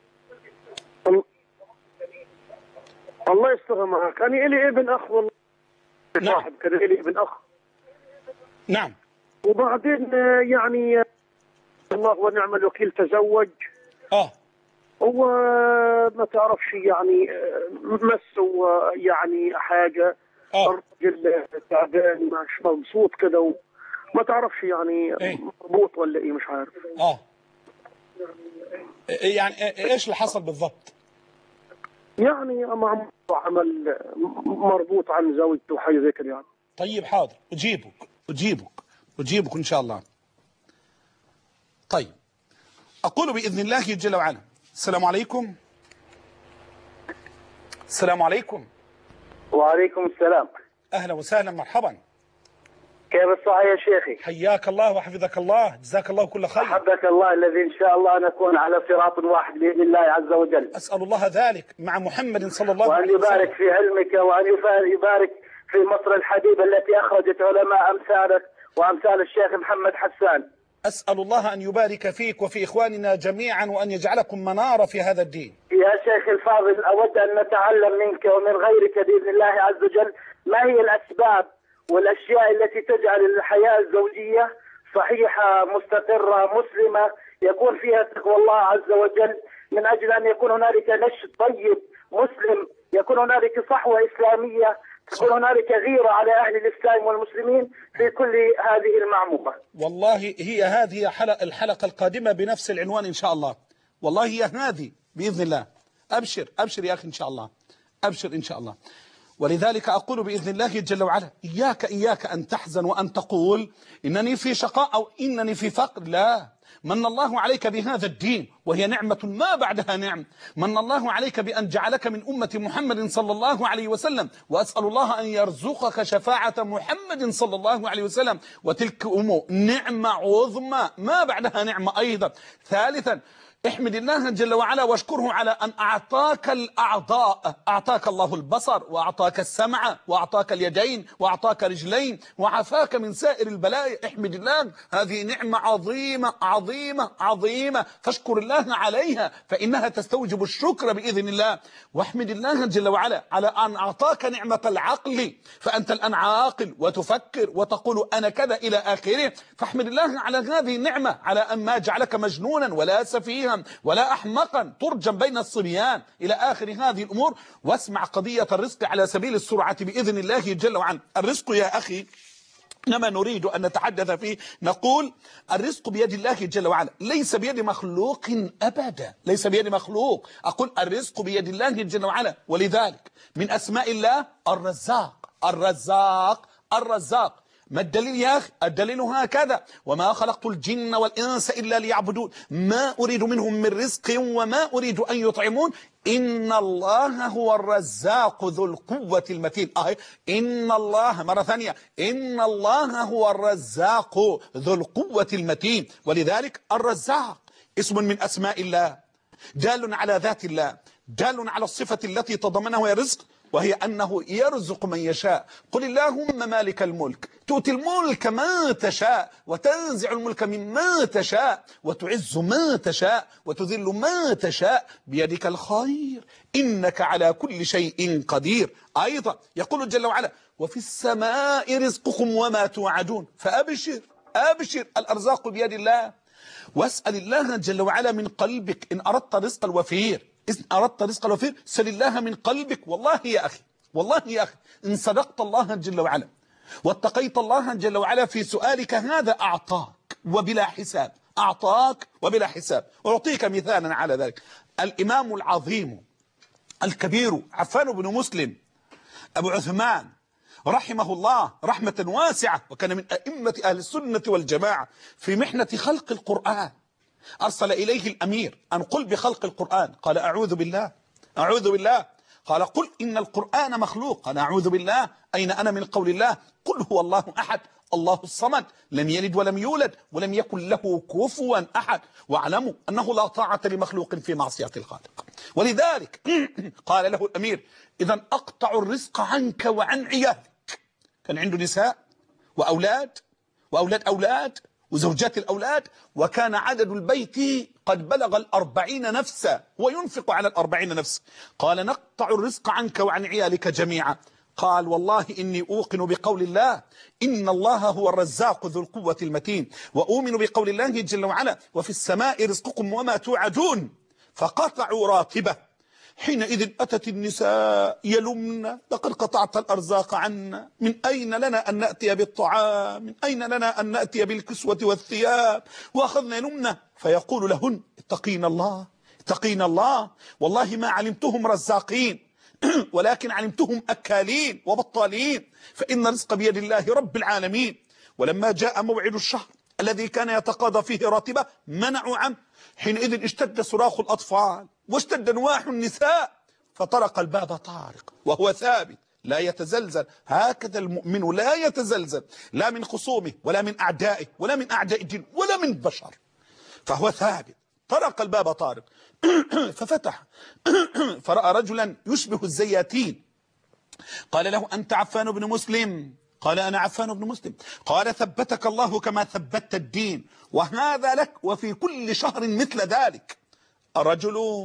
الله يستر معك. أنا إلي ابن أخ والله. نعم. صاحب كذا إلي ابن أخ. نعم. وبعدين يعني الله ونعم الوكيل تزوج. آه. هو ما تعرفش يعني مسه يعني حاجة. آه. الرجل تعبان مش مبسوط كده وما تعرفش يعني إيه؟ مربوط ولا إيه مش عارف. آه. يعني إيش اللي حصل بالضبط؟ يعني مع عمل مربوط عن زوجته وحاجة زي كده يعني. طيب حاضر، أجيبك أجيبك أجيبك إن شاء الله. طيب أقول بإذن الله جل وعلا. السلام عليكم. السلام عليكم. وعليكم السلام. أهلا وسهلا مرحبا. كيف الصحة يا شيخي؟ حياك الله وحفظك الله، جزاك الله كل خير. أحبك الله الذي إن شاء الله نكون على صراط واحد بإذن الله عز وجل. أسأل الله ذلك مع محمد صلى الله عليه وأن وسلم. يبارك في علمك وأن يبارك في مصر الحبيبة التي أخرجت علماء أمثالك وأمثال الشيخ محمد حسان. أسأل الله أن يبارك فيك وفي إخواننا جميعا وأن يجعلكم منارة في هذا الدين. يا شيخ الفاضل، أود أن نتعلم منك ومن غيرك بإذن الله عز وجل ما هي الأسباب والأشياء التي تجعل الحياة الزوجية صحيحة مستقرة مسلمة يكون فيها تقوى الله عز وجل، من أجل أن يكون هنالك نشء طيب مسلم، يكون هنالك صحوة إسلامية، تكون هنالك غيرة على أهل الإسلام والمسلمين في كل هذه المعمومة. والله هي هذه حلقة الحلقة القادمة بنفس العنوان إن شاء الله. والله هي هذه بإذن الله. أبشر أبشر يا أخي إن شاء الله، أبشر إن شاء الله. ولذلك أقول بإذن الله جل وعلا إياك إياك أن تحزن وأن تقول إنني في شقاء أو إنني في فقر. لا، من الله عليك بهذا الدين وهي نعمة ما بعدها نعم. من الله عليك بأن جعلك من أمة محمد صلى الله عليه وسلم، وأسأل الله أن يرزقك شفاعة محمد صلى الله عليه وسلم، وتلك أمه نعمة عظمى ما بعدها نعمة أيضا. ثالثا احمد الله جل وعلا واشكره على أن أعطاك الأعضاء، أعطاك الله البصر وأعطاك السمع وأعطاك اليدين وأعطاك رجلين وعافاك من سائر البلايا. احمد الله، هذه نعمة عظيمة عظيمة عظيمة، فاشكر الله عليها فإنها تستوجب الشكر بإذن الله. واحمد الله جل وعلا على أن أعطاك نعمة العقل، فأنت الآن عاقل وتفكر وتقول أنا كذا إلى آخره. فاحمد الله على هذه النعمة، على أن ما جعلك مجنونا ولا سفيها ولا أحمقا ترجم بين الصبيان إلى آخر هذه الأمور. واسمع قضية الرزق على سبيل السرعة بإذن الله جل وعلا. الرزق يا أخي إنما نريد أن نتحدث فيه، نقول الرزق بيد الله جل وعلا، ليس بيد مخلوق أبدا، ليس بيد مخلوق. أقول الرزق بيد الله جل وعلا. ولذلك من أسماء الله الرزاق، الرزاق الرزاق. ما الدليل يا أخي؟ الدليل هكذا: وما خلقت الجن والإنس إلا ليعبدون ما أريد منهم من رزق وما أريد أن يطعمون إن الله هو الرزاق ذو القوة المتين. أهي إن الله، مرة ثانية، إن الله هو الرزاق ذو القوة المتين. ولذلك الرزاق اسم من أسماء الله، دال على ذات الله، دال على الصفة التي تضمنها الرزق، وهي أنه يرزق من يشاء. قل اللهم مالك الملك تؤتي الملك ما تشاء وتنزع الملك مما تشاء وتعز ما تشاء وتذل ما تشاء بيدك الخير إنك على كل شيء قدير. أيضا يقول جل وعلا: وفي السماء رزقكم وما توعدون. فأبشر أبشر، الأرزاق بيد الله. واسأل الله جل وعلا من قلبك إن أردت رزق الوفير، إن أردت رزق الوفير سل الله من قلبك. والله يا أخي، والله يا أخي إن صدقت الله جل وعلا واتقيت الله جل وعلا في سؤالك هذا أعطاك وبلا حساب، أعطاك وبلا حساب. أعطيك مثالا على ذلك. الإمام العظيم الكبير عفان بن مسلم أبو عثمان رحمه الله رحمة واسعة، وكان من أئمة أهل السنة والجماعة في محنة خلق القرآن، أرسل إليه الأمير أن قل بخلق القرآن، قال أعوذ بالله أعوذ بالله. قال قل إن القرآن مخلوق، قال أعوذ بالله. أين أنا من قول الله؟ قل هو الله أحد الله الصمد لم يلد ولم يولد ولم يكن له كفوا أحد واعلموا أنه لا طاعة لمخلوق في معصية الخالق. ولذلك قال له الأمير: إذا أقطع الرزق عنك وعن عيالك. كان عنده نساء وأولاد وأولاد أولاد وزوجات الأولاد، وكان عدد البيت قد بلغ الأربعين نفسا وينفق على الأربعين نفس. قال: نقطع الرزق عنك وعن عيالك جميعا. قال: والله إني أوقن بقول الله إن الله هو الرزاق ذو القوة المتين، وأؤمن بقول الله جل وعلا: وفي السماء رزقكم وما توعدون. فقطعوا راتبه. حينئذ أتت النساء يلمن: لقد قطعت الأرزاق عنا، من أين لنا أن نأتي بالطعام، من أين لنا أن نأتي بالكسوة والثياب، وأخذنا يلمن. فيقول لهن: اتقين الله اتقين الله، والله ما علمتهم رزاقين ولكن علمتهم أكالين وبطالين، فإن الرزق بيد الله رب العالمين. ولما جاء موعد الشهر الذي كان يتقاضى فيه راتبه منعوا عنه. حينئذ اشتد صراخ الأطفال واشتد نواح النساء، فطرق الباب طارق وهو ثابت لا يتزلزل. هكذا المؤمن لا يتزلزل لا من خصومه ولا من أعدائه ولا من أعداء الدين ولا من بشر، فهو ثابت. طرق الباب طارق ففتح فرأى رجلا يشبه الزياتين. قال له: أنت عفان بن مسلم؟ قال: أنا عفان بن مسلم. قال: ثبتك الله كما ثبتت الدين، وهذا لك وفي كل شهر مثل ذلك. الرجل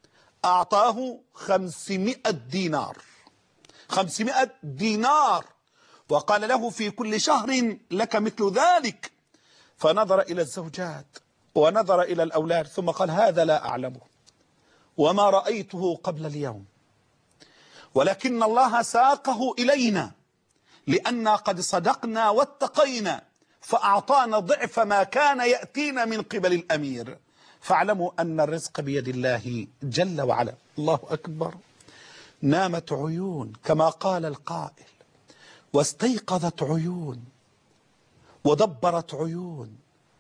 أعطاه خمسمائة دينار، خمسمائة دينار، وقال له: في كل شهر لك مثل ذلك. فنظر إلى الزوجات ونظر إلى الأولاد ثم قال: هذا لا أعلمه وما رأيته قبل اليوم، ولكن الله ساقه إلينا لأننا قد صدقنا واتقينا فأعطانا ضعف ما كان يأتينا من قبل الأمير، فاعلموا أن الرزق بيد الله جل وعلا. الله أكبر. نامت عيون كما قال القائل، واستيقظت عيون، ودبرت عيون،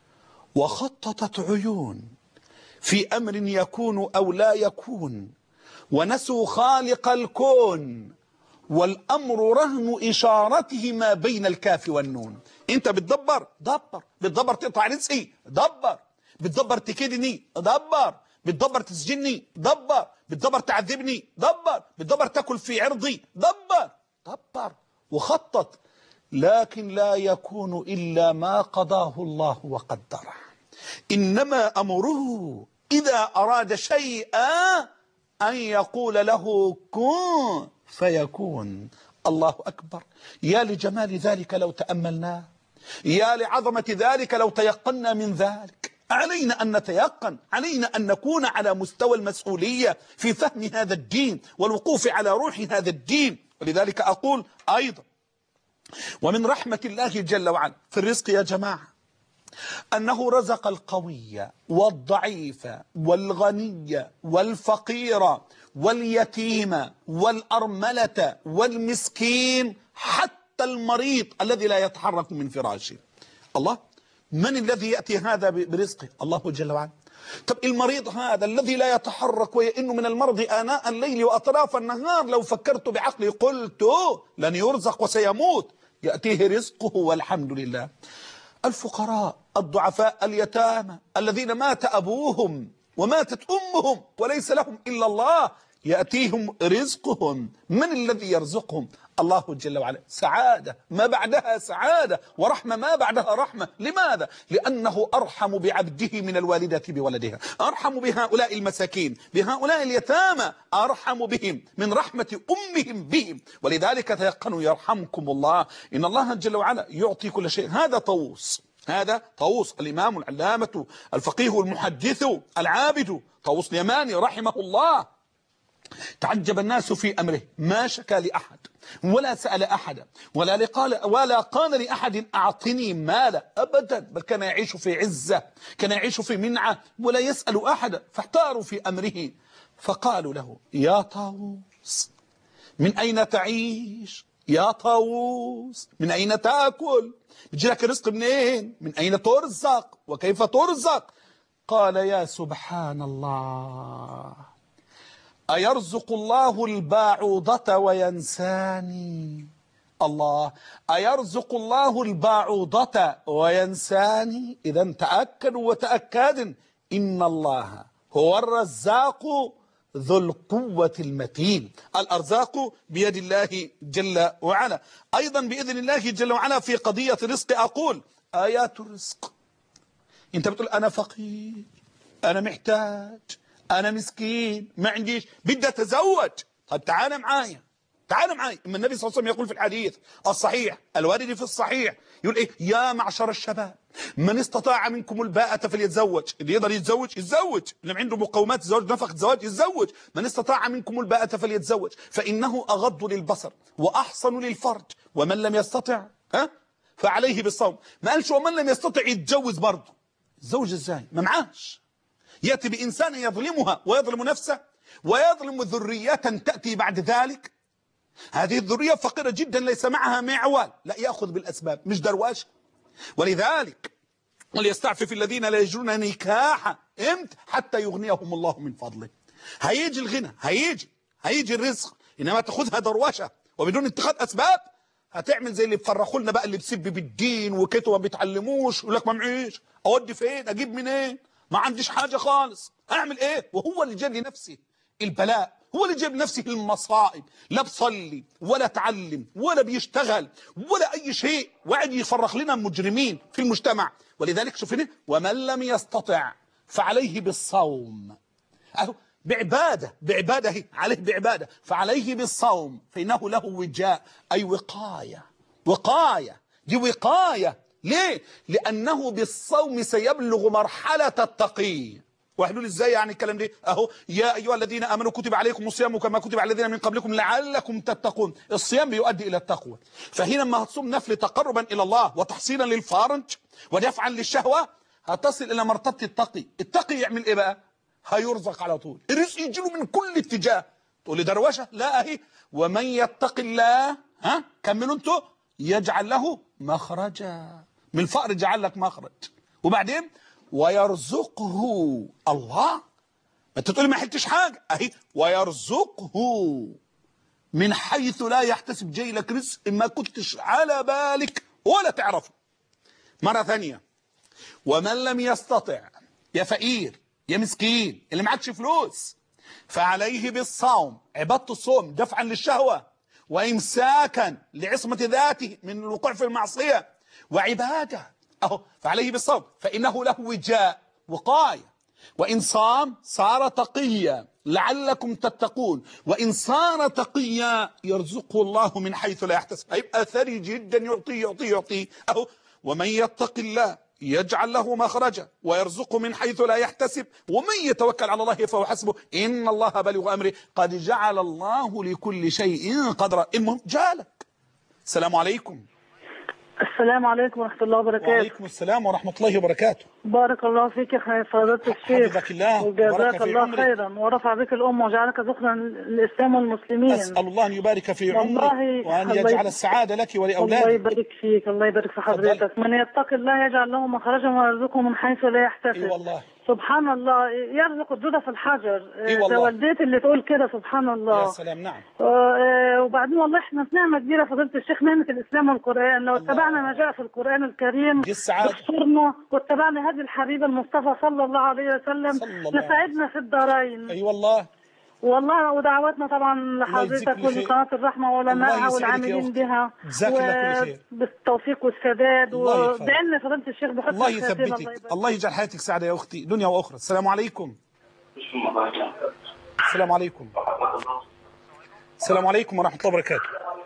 وخططت عيون في أمر يكون أو لا يكون، ونسوا خالق الكون، والأمر رهن إشارته ما بين الكاف والنون. أنت بتدبر دبر، بتدبر تقطع رزقي دبر، بتدبر تكيدني دبر، بتدبر تسجني دبر، بتدبر تعذبني دبر، بتدبر تاكل في عرضي دبر دبر وخطط، لكن لا يكون إلا ما قضاه الله وقدره. إنما أمره إذا أراد شيئا أن يقول له كن فيكون. الله أكبر. يا لجمال ذلك لو تأملناه، يا لعظمة ذلك لو تيقنا من ذلك. علينا أن نتيقن، علينا أن نكون على مستوى المسؤولية في فهم هذا الدين والوقوف على روح هذا الدين. ولذلك أقول أيضا ومن رحمة الله جل وعلا في الرزق يا جماعة أنه رزق القوي والضعيف والغني والفقير واليتيم والأرملة والمسكين حتى المريض الذي لا يتحرك من فراشه. الله، من الذي يأتي هذا برزقه؟ الله جل وعلا. طب المريض هذا الذي لا يتحرك ويئن من المرض آناء الليل وأطراف النهار، لو فكرت بعقلي قلت لن يرزق وسيموت، يأتيه رزقه والحمد لله. الفقراء الضعفاء اليتامى الذين مات أبوهم وماتت أمهم وليس لهم إلا الله، يأتيهم رزقهم. من الذي يرزقهم؟ الله جل وعلا. سعادة ما بعدها سعادة، ورحمة ما بعدها رحمة. لماذا؟ لأنه أرحم بعبده من الوالدة بولدها، أرحم بهؤلاء المساكين، بهؤلاء اليتامى، أرحم بهم من رحمة أمهم بهم. ولذلك تيقنوا يرحمكم الله، إن الله جل وعلا يعطي كل شيء. هذا طاووس، هذا طاووس الإمام العلامة الفقيه المحدث العابد طاووس اليماني رحمه الله. تعجب الناس في أمره، ما شكى لأحد ولا سأل أحد ولا لقال ولا قال لأحد أعطني مالا أبدا، بل كان يعيش في عزة، كان يعيش في منعة ولا يسأل أحد. فاحتاروا في أمره فقالوا له: يا طاووس من أين تعيش؟ يا طاووس من أين تأكل؟ بيجيلك الرزق منين؟ من أين ترزق؟ وكيف ترزق؟ قال: يا سبحان الله، أيرزق الله الباعوضة وينساني؟ الله، أيرزق الله الباعوضة وينساني؟ إذا تأكدوا وتأكدوا إن الله هو الرزاق ذو القوة المتين. الأرزاق بيد الله جل وعلا. أيضا بإذن الله جل وعلا في قضية الرزق أقول آيات الرزق. أنت بتقول أنا فقير، أنا محتاج، أنا مسكين، ما عنديش، بدي أتزوج. طب تعال معايا، تعال معايا. أما النبي صلى الله عليه وسلم يقول في الحديث الصحيح الوارد في الصحيح، يقول إيه؟ يا معشر الشباب من استطاع منكم الباءة فليتزوج. اللي يقدر يتزوج يتزوج، اللي عنده مقومات الزواج نفقة الزواج يتزوج. من استطاع منكم الباءة فليتزوج فإنه أغض للبصر وأحصن للفرج، ومن لم يستطع ها فعليه بالصوم. ما قالش ومن لم يستطع يتجوز برضه. يتزوج ازاي؟ ما معاش. يأتي بإنسان يظلمها ويظلم نفسه ويظلم ذرية تأتي بعد ذلك. هذه الذرية فقيرة جدا ليس معها معوال، لا يأخذ بالأسباب مش درواش. ولذلك وليستعفف الذين لا يجرون نكاحا امتى حتى يغنيهم الله من فضله. هيجي الغنى، هيجي هيجي الرزق، إنما تأخذها دروشة وبدون اتخاذ اسباب هتعمل زي اللي بيفرخوا لنا بقى، اللي بيسب بالدين وكده وما بيتعلموش، يقول لك ما معيش، اودي فين، اجيب منين، ما عنديش حاجه خالص، اعمل ايه؟ وهو اللي جاب لنفسه البلاء، هو اللي جاب لنفسه المصائب، لا بصلي ولا تعلم ولا بيشتغل ولا اي شيء، وقاعد يفرخ لنا المجرمين في المجتمع. ولذلك شوف هنا، ومن لم يستطع فعليه بالصوم، اهو بعباده، بعباده عليه بعباده، فعليه بالصوم فانه له وجاء، اي وقايه، وقايه دي وقايه. ليه؟ لانه بالصوم سيبلغ مرحله التقي. واحد يقول ازاي يعني الكلام ده؟ اهو يا ايها الذين امنوا كتب عليكم الصيام كما كتب على الذين من قبلكم لعلكم تتقون. الصيام بيؤدي الى التقوى، فهنا لما هتصوم نفل تقربا الى الله وتحصيلا للفرج ودفعا للشهوه هتصل الى مرتبه التقي. التقي يعمل ايه بقى؟ هيرزق على طول، الرزق يجي له من كل اتجاه. تقول لي دروشه؟ لا، اهي ومن يتق الله، ها كملوا انتوا، يجعل له مخرجا، من الفقر جعل لك مخرج، وبعدين ويرزقه الله. انت تقول لي ما حلتش حاجه، اهي ويرزقه من حيث لا يحتسب، جاي لك رزق ما كنتش على بالك ولا تعرفه. مره ثانيه، ومن لم يستطع، يا فقير يا مسكين اللي معكش فلوس، فعليه بالصوم، عباده الصوم دفعا للشهوه وامساكا لعصمه ذاته من الوقوع في المعصيه، وعباده اهو فعليه بالصوم فانه له وجاء، وقايه. وان صام صار تقيا لعلكم تتقون، وان صار تقيا يرزقه الله من حيث لا يحتسب، هيبقى ثري جدا، يعطيه يعطيه يعطيه. اهو ومن يتق الله يجعل له مخرجا ويرزقه من حيث لا يحتسب ومن يتوكل على الله فهو حسبه ان الله بالغ امره قد جعل الله لكل شيء قدرا. المهم جالك. السلام عليكم. السلام عليكم ورحمة الله وبركاته. وعليكم السلام ورحمة الله وبركاته. بارك الله فيك يا فضيلة الشيخ. حفظك الله وجزاك الله خيرا ورفع بك الأمة وجعلك ذخرا للإسلام والمسلمين. أسأل الله أن يبارك في عمرك وأن يجعل السعادة لك ولأولادك. الله يبارك فيك، الله يبارك في حضرتك. من يتق الله يجعل له مخرجا ويرزقه من حيث لا يحتسب. اي والله. سبحان الله، يرزق الدودة في الحجر. اي والله. ده والدتي اللي تقول كده، سبحان الله. يا سلام. نعم. آه وبعدين والله احنا في نعمة كبيرة فضيلة الشيخ، نعمة الإسلام والقرآن. لو اتبعنا ما جاء في القرآن الكريم بصرنا واتبعنا هدي الحبيب المصطفى صلى الله عليه وسلم لسعدنا في الدارين. اي والله. والله ودعواتنا طبعا لحضرتك ولقناة الرحمة وعلمائها والعاملين بها بالتوفيق والسداد، ودعنا فضيلة الشيخ بحسن الله يثبتك، الله يجعل حياتك سعادة يا أختي دنيا وأخرى. السلام عليكم. السلام عليكم. السلام عليكم ورحمة الله وبركاته.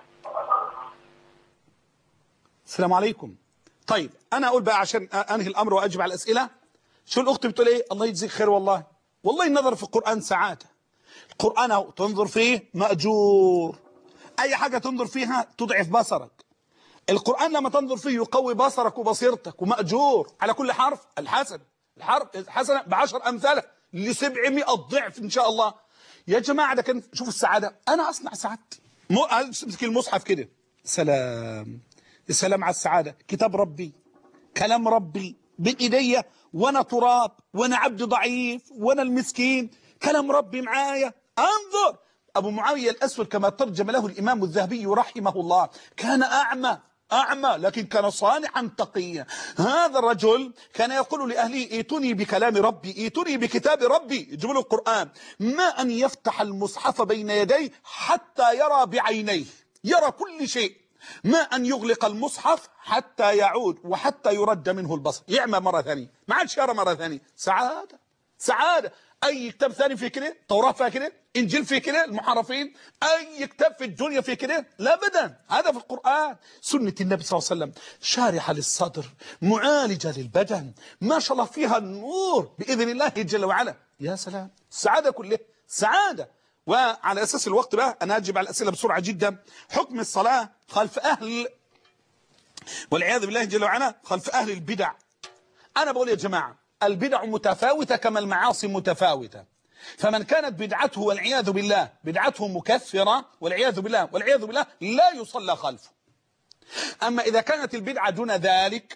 السلام عليكم. طيب أنا أقول بقى عشان أنهي الأمر وأجب على الأسئلة. شو الأخت بتقول إيه؟ الله يجزيك خير. والله والله النظر في القرآن سعادة. القرآن تنظر فيه مأجور، أي حاجة تنظر فيها تضعف بصرك. القرآن لما تنظر فيه يقوي بصرك وبصيرتك ومأجور على كل حرف. الحسن الحرف حسنة بعشر أمثالة لسبعمائة ضعف إن شاء الله. يا جماعة ده كان شوف السعادة. أنا أصنع سعادتي، امسك المصحف كده، سلام السلام على السعادة. كتاب ربي، كلام ربي بين إيديا، وأنا تراب وأنا عبد ضعيف وأنا المسكين، كلام ربي معايا. انظر أبو معاوية الأسود كما ترجم له الإمام الذهبي رحمه الله، كان أعمى أعمى لكن كان صانعا تقيا. هذا الرجل كان يقول لأهله ائتوني بكلام ربي، ائتوني بكتاب ربي، يجيبوا له القرآن، ما أن يفتح المصحف بين يديه حتى يرى بعينيه، يرى كل شيء، ما أن يغلق المصحف حتى يعود وحتى يرد منه البصر، يعمى مرة ثانية، ما عادش يرى مرة ثانية. سعادة سعادة. أي كتاب ثاني فيه كده؟ توراة فيها كده؟ إنجيل فيه كده؟ المحرفين؟ أي كتاب في الدنيا فيه كده؟ لا أبدا، هذا في القرآن. سنة النبي صلى الله عليه وسلم شارحة للصدر، معالجة للبدن، ما شاء الله فيها النور بإذن الله جل وعلا. يا سلام، السعادة كلها سعادة. وعلى أساس الوقت بقى أنا أجيب على الأسئلة بسرعة جدا. حكم الصلاة خلف أهل والعياذ بالله جل وعلا خلف أهل البدع. أنا بقول يا جماعة البدع متفاوتة كما المعاصي متفاوتة، فمن كانت بدعته والعياذ بالله بدعته مكفرة والعياذ بالله والعياذ بالله لا يصلى خلفه. أما إذا كانت البدعة دون ذلك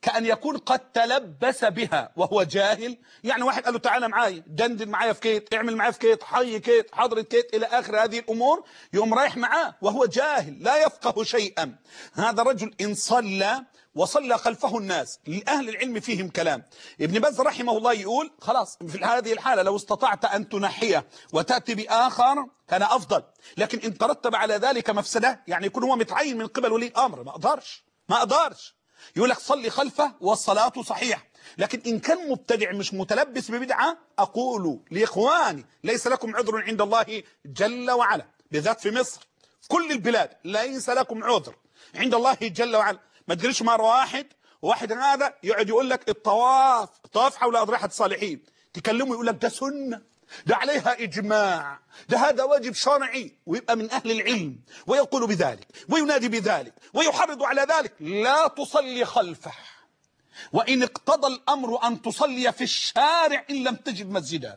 كأن يكون قد تلبس بها وهو جاهل. يعني واحد قال له تعالى معايا، دندن معايا في كيت، اعمل معايا في كيت، حي كيت، حضرة كيت، إلى آخر هذه الأمور، يقوم رايح معاه وهو جاهل لا يفقه شيئا. هذا رجل إن صلى وصلى خلفه الناس، لأهل العلم فيهم كلام. ابن باز رحمه الله يقول خلاص في هذه الحالة لو استطعت أن تنحيه وتأتي بآخر كان أفضل، لكن إن ترتب على ذلك مفسدة، يعني يكون هو متعين من قبل ولي الأمر، ما أقدرش ما أقدرش يقول لك صلي خلفه والصلاة صحيحة. لكن إن كان مبتدع مش متلبس ببدعة، أقول لإخواني ليس لكم عذر عند الله جل وعلا، بالذات في مصر في كل البلاد ليس لكم عذر عند الله جل وعلا. ما تجريش مرة واحد وواحد هذا يقعد يقول لك الطواف الطواف حول أضرحة الصالحين، تكلمه يقول لك ده سنة، ده عليها إجماع، ده هذا واجب شرعي، ويبقى من أهل العلم ويقول بذلك وينادي بذلك ويحرض على ذلك. لا تصلي خلفه، وإن اقتضى الأمر أن تصلي في الشارع إن لم تجد مسجدا.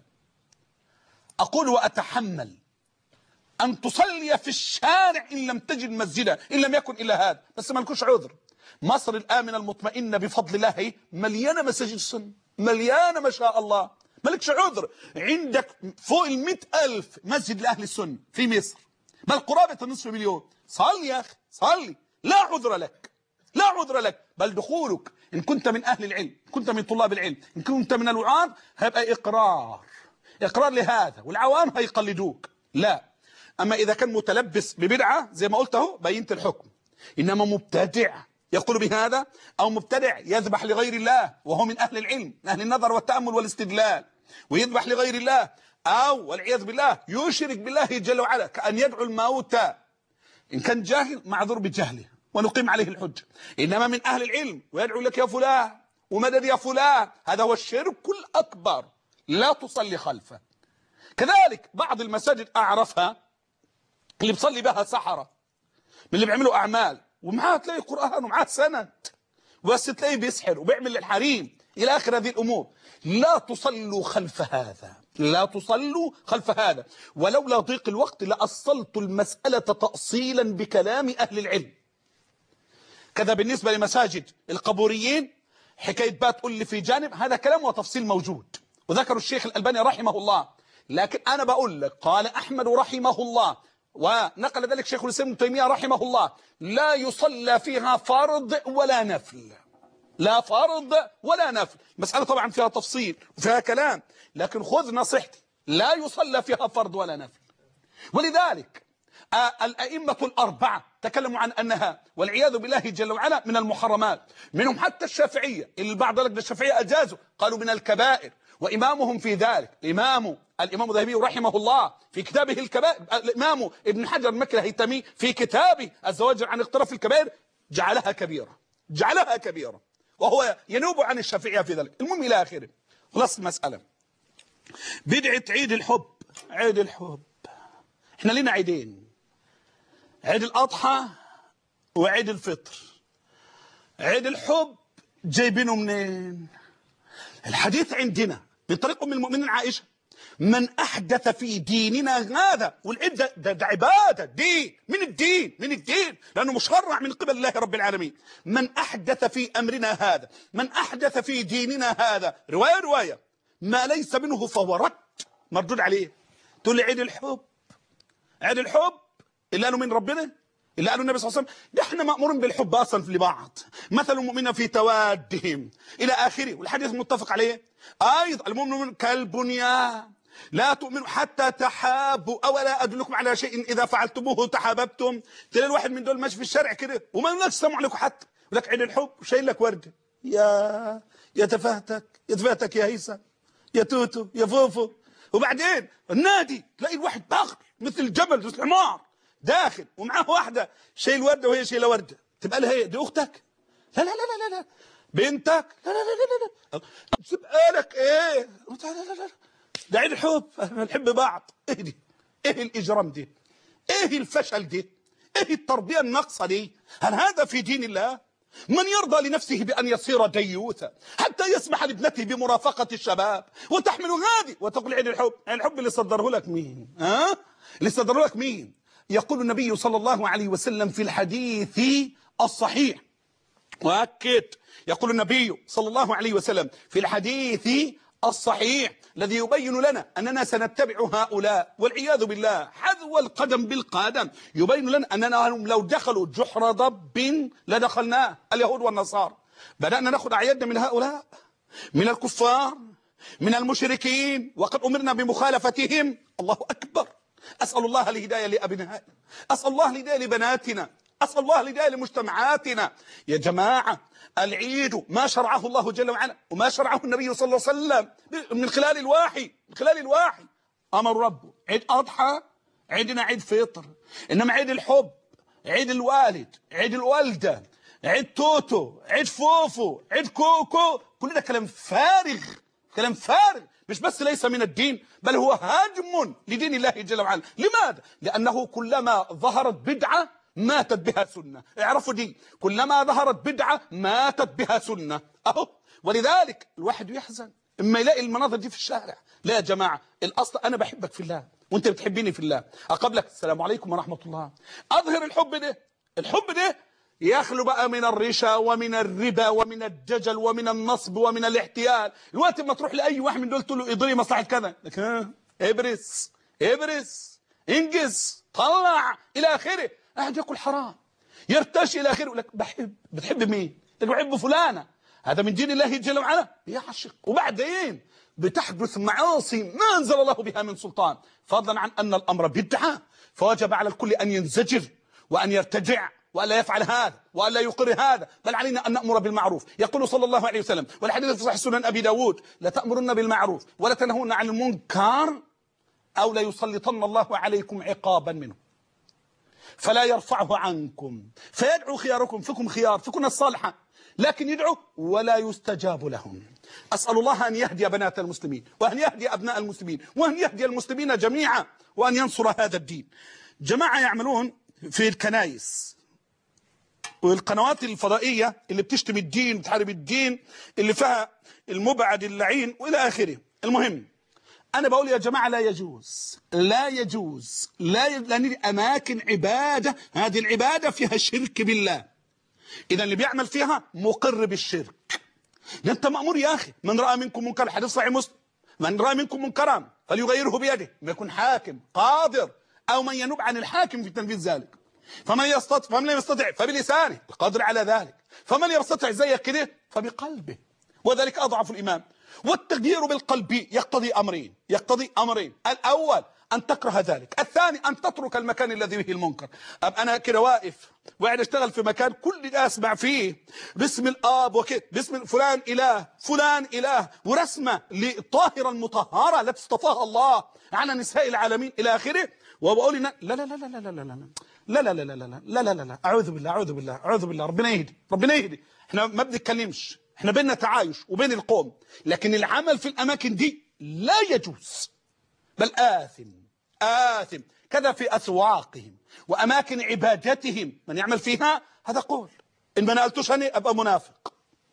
أقول وأتحمل أن تصلي في الشارع إن لم تجد مسجدا، إن لم يكن إلا هذا، بس ما لكوش عذر. مصر الآمنة المطمئنة بفضل الله مليانة مساجد السنة، مليانة ما شاء الله، مالكش عذر. عندك فوق المئة ألف مسجد لأهل السنة في مصر، بل قرابة النصف مليون. صلي يا أخي صلي، لا عذر لك، لا عذر لك، بل دخولك إن كنت من أهل العلم، إن كنت من طلاب العلم، إن كنت من الوعاظ، هيبقى إقرار إقرار لهذا، والعوام هيقلدوك. لا، أما إذا كان متلبس ببدعة زي ما قلت اهو بينت الحكم. إنما مبتدع يقول بهذا، أو مبتدع يذبح لغير الله وهو من أهل العلم، من أهل النظر والتأمل والاستدلال، ويذبح لغير الله، أو والعياذ بالله يشرك بالله جل وعلا كأن يدعو الموتى. إن كان جاهل معذور بجهله ونقيم عليه الحجة. إنما من أهل العلم ويدعو لك يا فلان ومدد يا فلان، هذا هو الشرك الأكبر، لا تصلي خلفه. كذلك بعض المساجد أعرفها اللي بصلي بها سحرة، من اللي بيعملوا أعمال ومعاه تلاقي قرآن ومعاه سند، بس تلاقيه بيسحر وبيعمل للحريم إلى آخر هذه الأمور. لا تصلوا خلف هذا، لا تصلوا خلف هذا. ولولا ضيق الوقت لأصلت المسألة تأصيلا بكلام أهل العلم. كذا بالنسبة لمساجد القبوريين، حكاية بقى تقول لي في جانب، هذا كلام وتفصيل موجود وذكر الشيخ الألباني رحمه الله. لكن أنا بقول لك قال أحمد رحمه الله، ونقل ذلك شيخ الإسلام ابن تيمية رحمه الله، لا يصلى فيها فرض ولا نفل، لا فرض ولا نفل. مسألة طبعا فيها تفصيل وفيها كلام، لكن خذ نصيحتي، لا يصلى فيها فرض ولا نفل. ولذلك الأئمة الأربعة تكلموا عن أنها والعياذ بالله جل وعلا من المحرمات، منهم حتى الشافعية، اللي البعض قال لك الشافعية أجازوا، قالوا من الكبائر. وإمامهم في ذلك الإمام الإمام الذهبي رحمه الله في كتابه الكبائر، الإمام ابن حجر المكي الهيثمي في كتابه الزواجر عن اقتراف الكبائر جعلها كبيرة، جعلها كبيرة، وهو ينوب عن الشافعية في ذلك. المهم إلى آخره. خلاص المسألة بدعة عيد الحب. عيد الحب احنا لنا عيدين، عيد الأضحى وعيد الفطر. عيد الحب جايبينه منين؟ الحديث عندنا من طريق أم المؤمنين عائشة، من أحدث في ديننا هذا، والعيد ده, ده, ده عبادة، دين من الدين من الدين لأنه مشرع من قبل الله رب العالمين. من أحدث في أمرنا هذا، من أحدث في ديننا هذا، رواية رواية، ما ليس منه فهو رد، مردود عليه. تقول لي عيد الحب، عيد الحب اللي قالوا من ربنا، اللي قالوا النبي صلى الله عليه وسلم، ده احنا مأمورين بالحب أصلا لبعض، مثل المؤمنين في توادهم إلى آخره، والحديث متفق عليه. أيضا المؤمنون كالبنيان لا تؤمنوا حتى تحابوا، أولا أدلكم على شيء إذا فعلتموه تحاببتم. تلاقي الواحد من دول ماشي في الشارع كده وما يقولكش السلام عليكم حتى، يقول لك عيد الحب وشايل لك ورده، يا يا تفاهتك يا تفاهتك يا هيثم يا توتو يا فوفو. وبعدين النادي تلاقي الواحد باخر مثل الجبل مثل الحمار داخل ومعاه واحدة شايل ورده وهي شايله ورده، تبقى لها هي دي اختك؟ لا لا لا لا لا. بنتك؟ لا لا لا لا لا. تبقى لك ايه؟ لا لا لا. ده عيد الحب، بنحب بعض. ايه دي؟ ايه الاجرام دي؟ ايه الفشل دي؟ ايه التربيه الناقصه دي؟ هل هذا في دين الله؟ من يرضى لنفسه بأن يصير ديوثا حتى يسمح لابنته بمرافقة الشباب وتحمل هذه وتقول عيد الحب؟ عيد الحب اللي صدره لك مين؟ ها؟ اللي صدره لك مين؟ يقول النبي صلى الله عليه وسلم في الحديث الصحيح، وأكد يقول النبي صلى الله عليه وسلم في الحديث الصحيح الذي يبين لنا أننا سنتبع هؤلاء والعياذ بالله حذو القدم بالقدم، يبين لنا أننا لو دخلوا جحر ضب لدخلناه، اليهود والنصارى. بدأنا نأخذ أعيادنا من هؤلاء، من الكفار، من المشركين، وقد أمرنا بمخالفتهم. الله أكبر. أسأل الله الهداية لأبنائنا، أسأل الله الهداية لبناتنا، أسأل الله الهداية لمجتمعاتنا. يا جماعة العيد ما شرعه الله جل وعلا وما شرعه النبي صلى الله عليه وسلم من خلال الوحي، من خلال الوحي أمر ربه. عيد أضحى عيدنا عيد فطر، إنما عيد الحب، عيد الوالد، عيد الوالدة، عيد توتو، عيد فوفو، عيد كوكو، كل ده كلام فارغ، كلام فارغ. مش بس ليس من الدين، بل هو هاجم لدين الله جل وعلا. لماذا؟ لأنه كلما ظهرت بدعة ماتت بها سنة. اعرفوا دي، كلما ظهرت بدعة ماتت بها سنة. أهو ولذلك الواحد يحزن اما يلاقي المناظر دي في الشارع. لا يا جماعة، الأصل أنا بحبك في الله وأنت بتحبيني في الله، أقابلك السلام عليكم ورحمة الله، أظهر الحب ده. الحب ده يخلو بقى من الرشا ومن الربا ومن الدجل ومن النصب ومن الاحتيال. الوقت ما تروح لأي واحد من دول تقول له اضري مصلحة كذا، لكن ها ابرس ابرس انجز طلع إلى آخره، قاعد ياكل حرام يرتشي إلى آخره. لك بحب، بتحب مين؟ لك بحب فلانة، هذا من دين الله جل وعلا، يعشق. وبعدين بتحدث معاصي ما أنزل الله بها من سلطان، فضلا عن أن الأمر بدعة، فوجب على الكل أن ينزجر وأن يرتجع وألا يفعل هذا وألا يقر هذا، بل علينا أن نأمر بالمعروف. يقول صلى الله عليه وسلم والحديث في صحيح سنن أبي داود: لا تأمرن بالمعروف ولا تنهون عن المنكر أو لا يسلطن الله عليكم عقابا منه فلا يرفعه عنكم فيدعو خياركم فيكم خيار فيكم الصالحة، لكن يدعو ولا يستجاب لهم. أسأل الله أن يهدي بنات المسلمين وأن يهدي أبناء المسلمين وأن يهدي المسلمين جميعا وأن ينصر هذا الدين. جماعة يعملون في الكنائس والقنوات الفضائية اللي بتشتم الدين بتحارب الدين، اللي فيها المبعد اللعين وإلى آخره. المهم أنا بقول يا جماعة لا يجوز لا يجوز لا يجوز، لأن أماكن عبادة، هذه العبادة فيها شرك بالله، إذا اللي بيعمل فيها مقر بالشرك. ده أنت مأمور يا أخي، من رأى منكم منكر، حديث صحيح مسلم، من رأى منكم منكرا فليغيره بيده، ما يكون حاكم قادر أو من ينوب عن الحاكم في تنفيذ ذلك. فمن يستطع فمن لم يستطع فبلسانه القادر على ذلك، فمن يستطع زيك كده فبقلبه، وذلك أضعف الإيمان. والتغيير بالقلب يقتضي أمرين، يقتضي أمرين: الأول أن تكره ذلك، الثاني أن تترك المكان الذي به المنكر. أب أنا كده واقف وقاعد أشتغل في مكان كل ده أسمع فيه باسم الآب وكده، باسم فلان إله فلان إله، ورسمة للطاهرة المطهرة التي اصطفاها الله على نساء العالمين إلى آخره، وبقول لا لا لا لا لا لا لا لا لا لا لا لا لا لا لا لا أعوذ بالله أعوذ بالله أعوذ بالله، ربنا يهدي ربنا يهدي. احنا ما بنتكلمش، احنا بيننا تعايش وبين القوم، لكن العمل في الأماكن دي لا يجوز، بل آثم آثم. كذا في أسواقهم وأماكن عبادتهم، من يعمل فيها هذا قول، إن ما نقلتوش أنا أبقى منافق.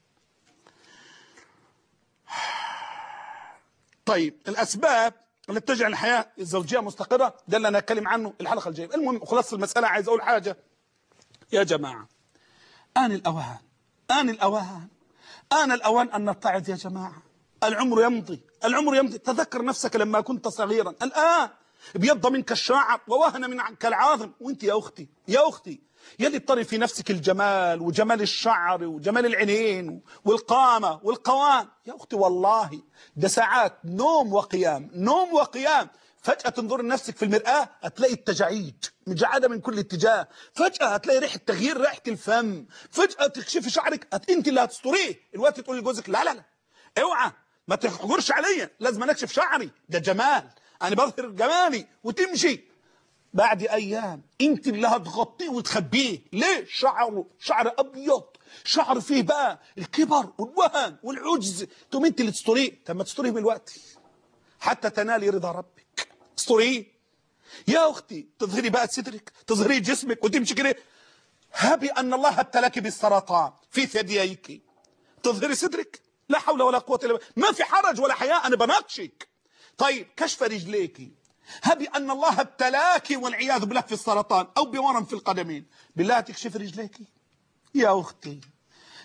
طيب الأسباب التي تجعل الحياة الزوجية مستقرة ده اللي أنا أتكلم عنه الحلقة الجاية. المهم خلاص المسألة، عايز أقول حاجة يا جماعة، آن الأوان آن الأوان آن الأوان أن نتعظ يا جماعة. العمر يمضي العمر يمضي تذكر نفسك لما كنت صغيرا، الآن بيض منك الشعر ووهن منك العاظم، وانت يا أختي يا أختي يلي تطري في نفسك الجمال وجمال الشعر وجمال العينين والقامة والقوام، يا أختي والله ده ساعات نوم وقيام نوم وقيام. فجأة تنظر لنفسك في المرآة هتلاقي التجاعيد مجعدة من كل اتجاه، فجأة هتلاقي ريحة تغيير ريحة الفم، فجأة تكشفي شعرك هت انت اللي هتستريه. الوقت تقول لجوزك لا لا لا اوعى ما تحجرش عليا، لازم اكشف شعري، ده جمال انا بظهر جمالي، وتمشي بعد ايام انت اللي هتغطيه وتخبيه. ليه؟ شعره شعر ابيض، شعر فيه بقى الكبر والوهن والعجز، تقوم انت اللي تستريه. طب ما تستريه من الوقت حتى تنالي رضا ربك، استريه يا اختي. تظهري بقى صدرك، تظهري جسمك وتمشي كده. هبي ان الله ابتلاك بالسرطان في ثدييك، تظهري صدرك، لا حول ولا قوه الا بالله، ما في حرج ولا حياء، انا بناقشك. طيب كشف رجليك، هبي ان الله ابتلاك والعياذ بالله في السرطان او بورم في القدمين، بالله تكشف رجليك يا اختي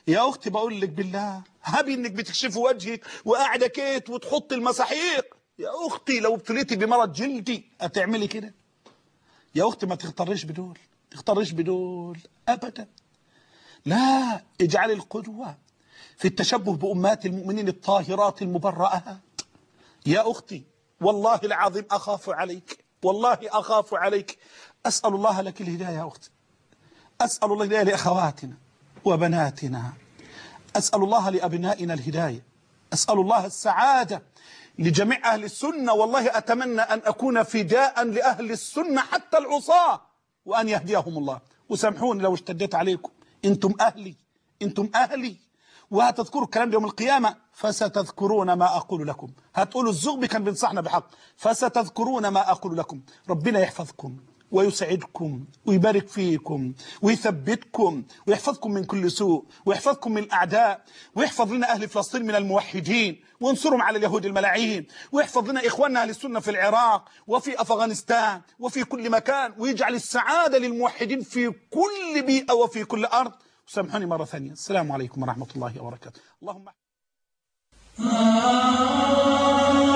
يا أختي بقول لك بالله هبي إنك بتكشف وجهك وقاعدة كيت وتحط المساحيق. يا أختي لو ابتليتي بمرض جلدي هتعملي كده؟ يا أختي ما تختاريش بدول، تختاريش بدول أبدا. لا، اجعلي القدوة في التشبه بأمهات المؤمنين الطاهرات المبرئات. يا أختي والله العظيم أخاف عليك، والله أخاف عليك. أسأل الله لك الهداية يا أختي، أسأل الله الهداية لأخواتنا وبناتنا، أسأل الله لأبنائنا الهداية، أسأل الله السعادة لجميع أهل السنة. والله أتمنى أن أكون فداء لأهل السنة حتى العصاة وأن يهديهم الله. وسامحوني لو اشتديت عليكم، أنتم أهلي، أنتم أهلي، وهتذكروا الكلام يوم القيامة فستذكرون ما أقول لكم. هتقولوا الزغبي كان بينصحنا بحق، فستذكرون ما أقول لكم. ربنا يحفظكم ويسعدكم ويبارك فيكم ويثبتكم ويحفظكم من كل سوء ويحفظكم من الأعداء، ويحفظ لنا أهل فلسطين من الموحدين وانصرهم على اليهود الملاعين، ويحفظ لنا إخواننا أهل السنة في العراق وفي أفغانستان وفي كل مكان، ويجعل السعادة للموحدين في كل بيئة وفي كل أرض. وسامحوني مرة ثانية، السلام عليكم ورحمة الله وبركاته. اللهم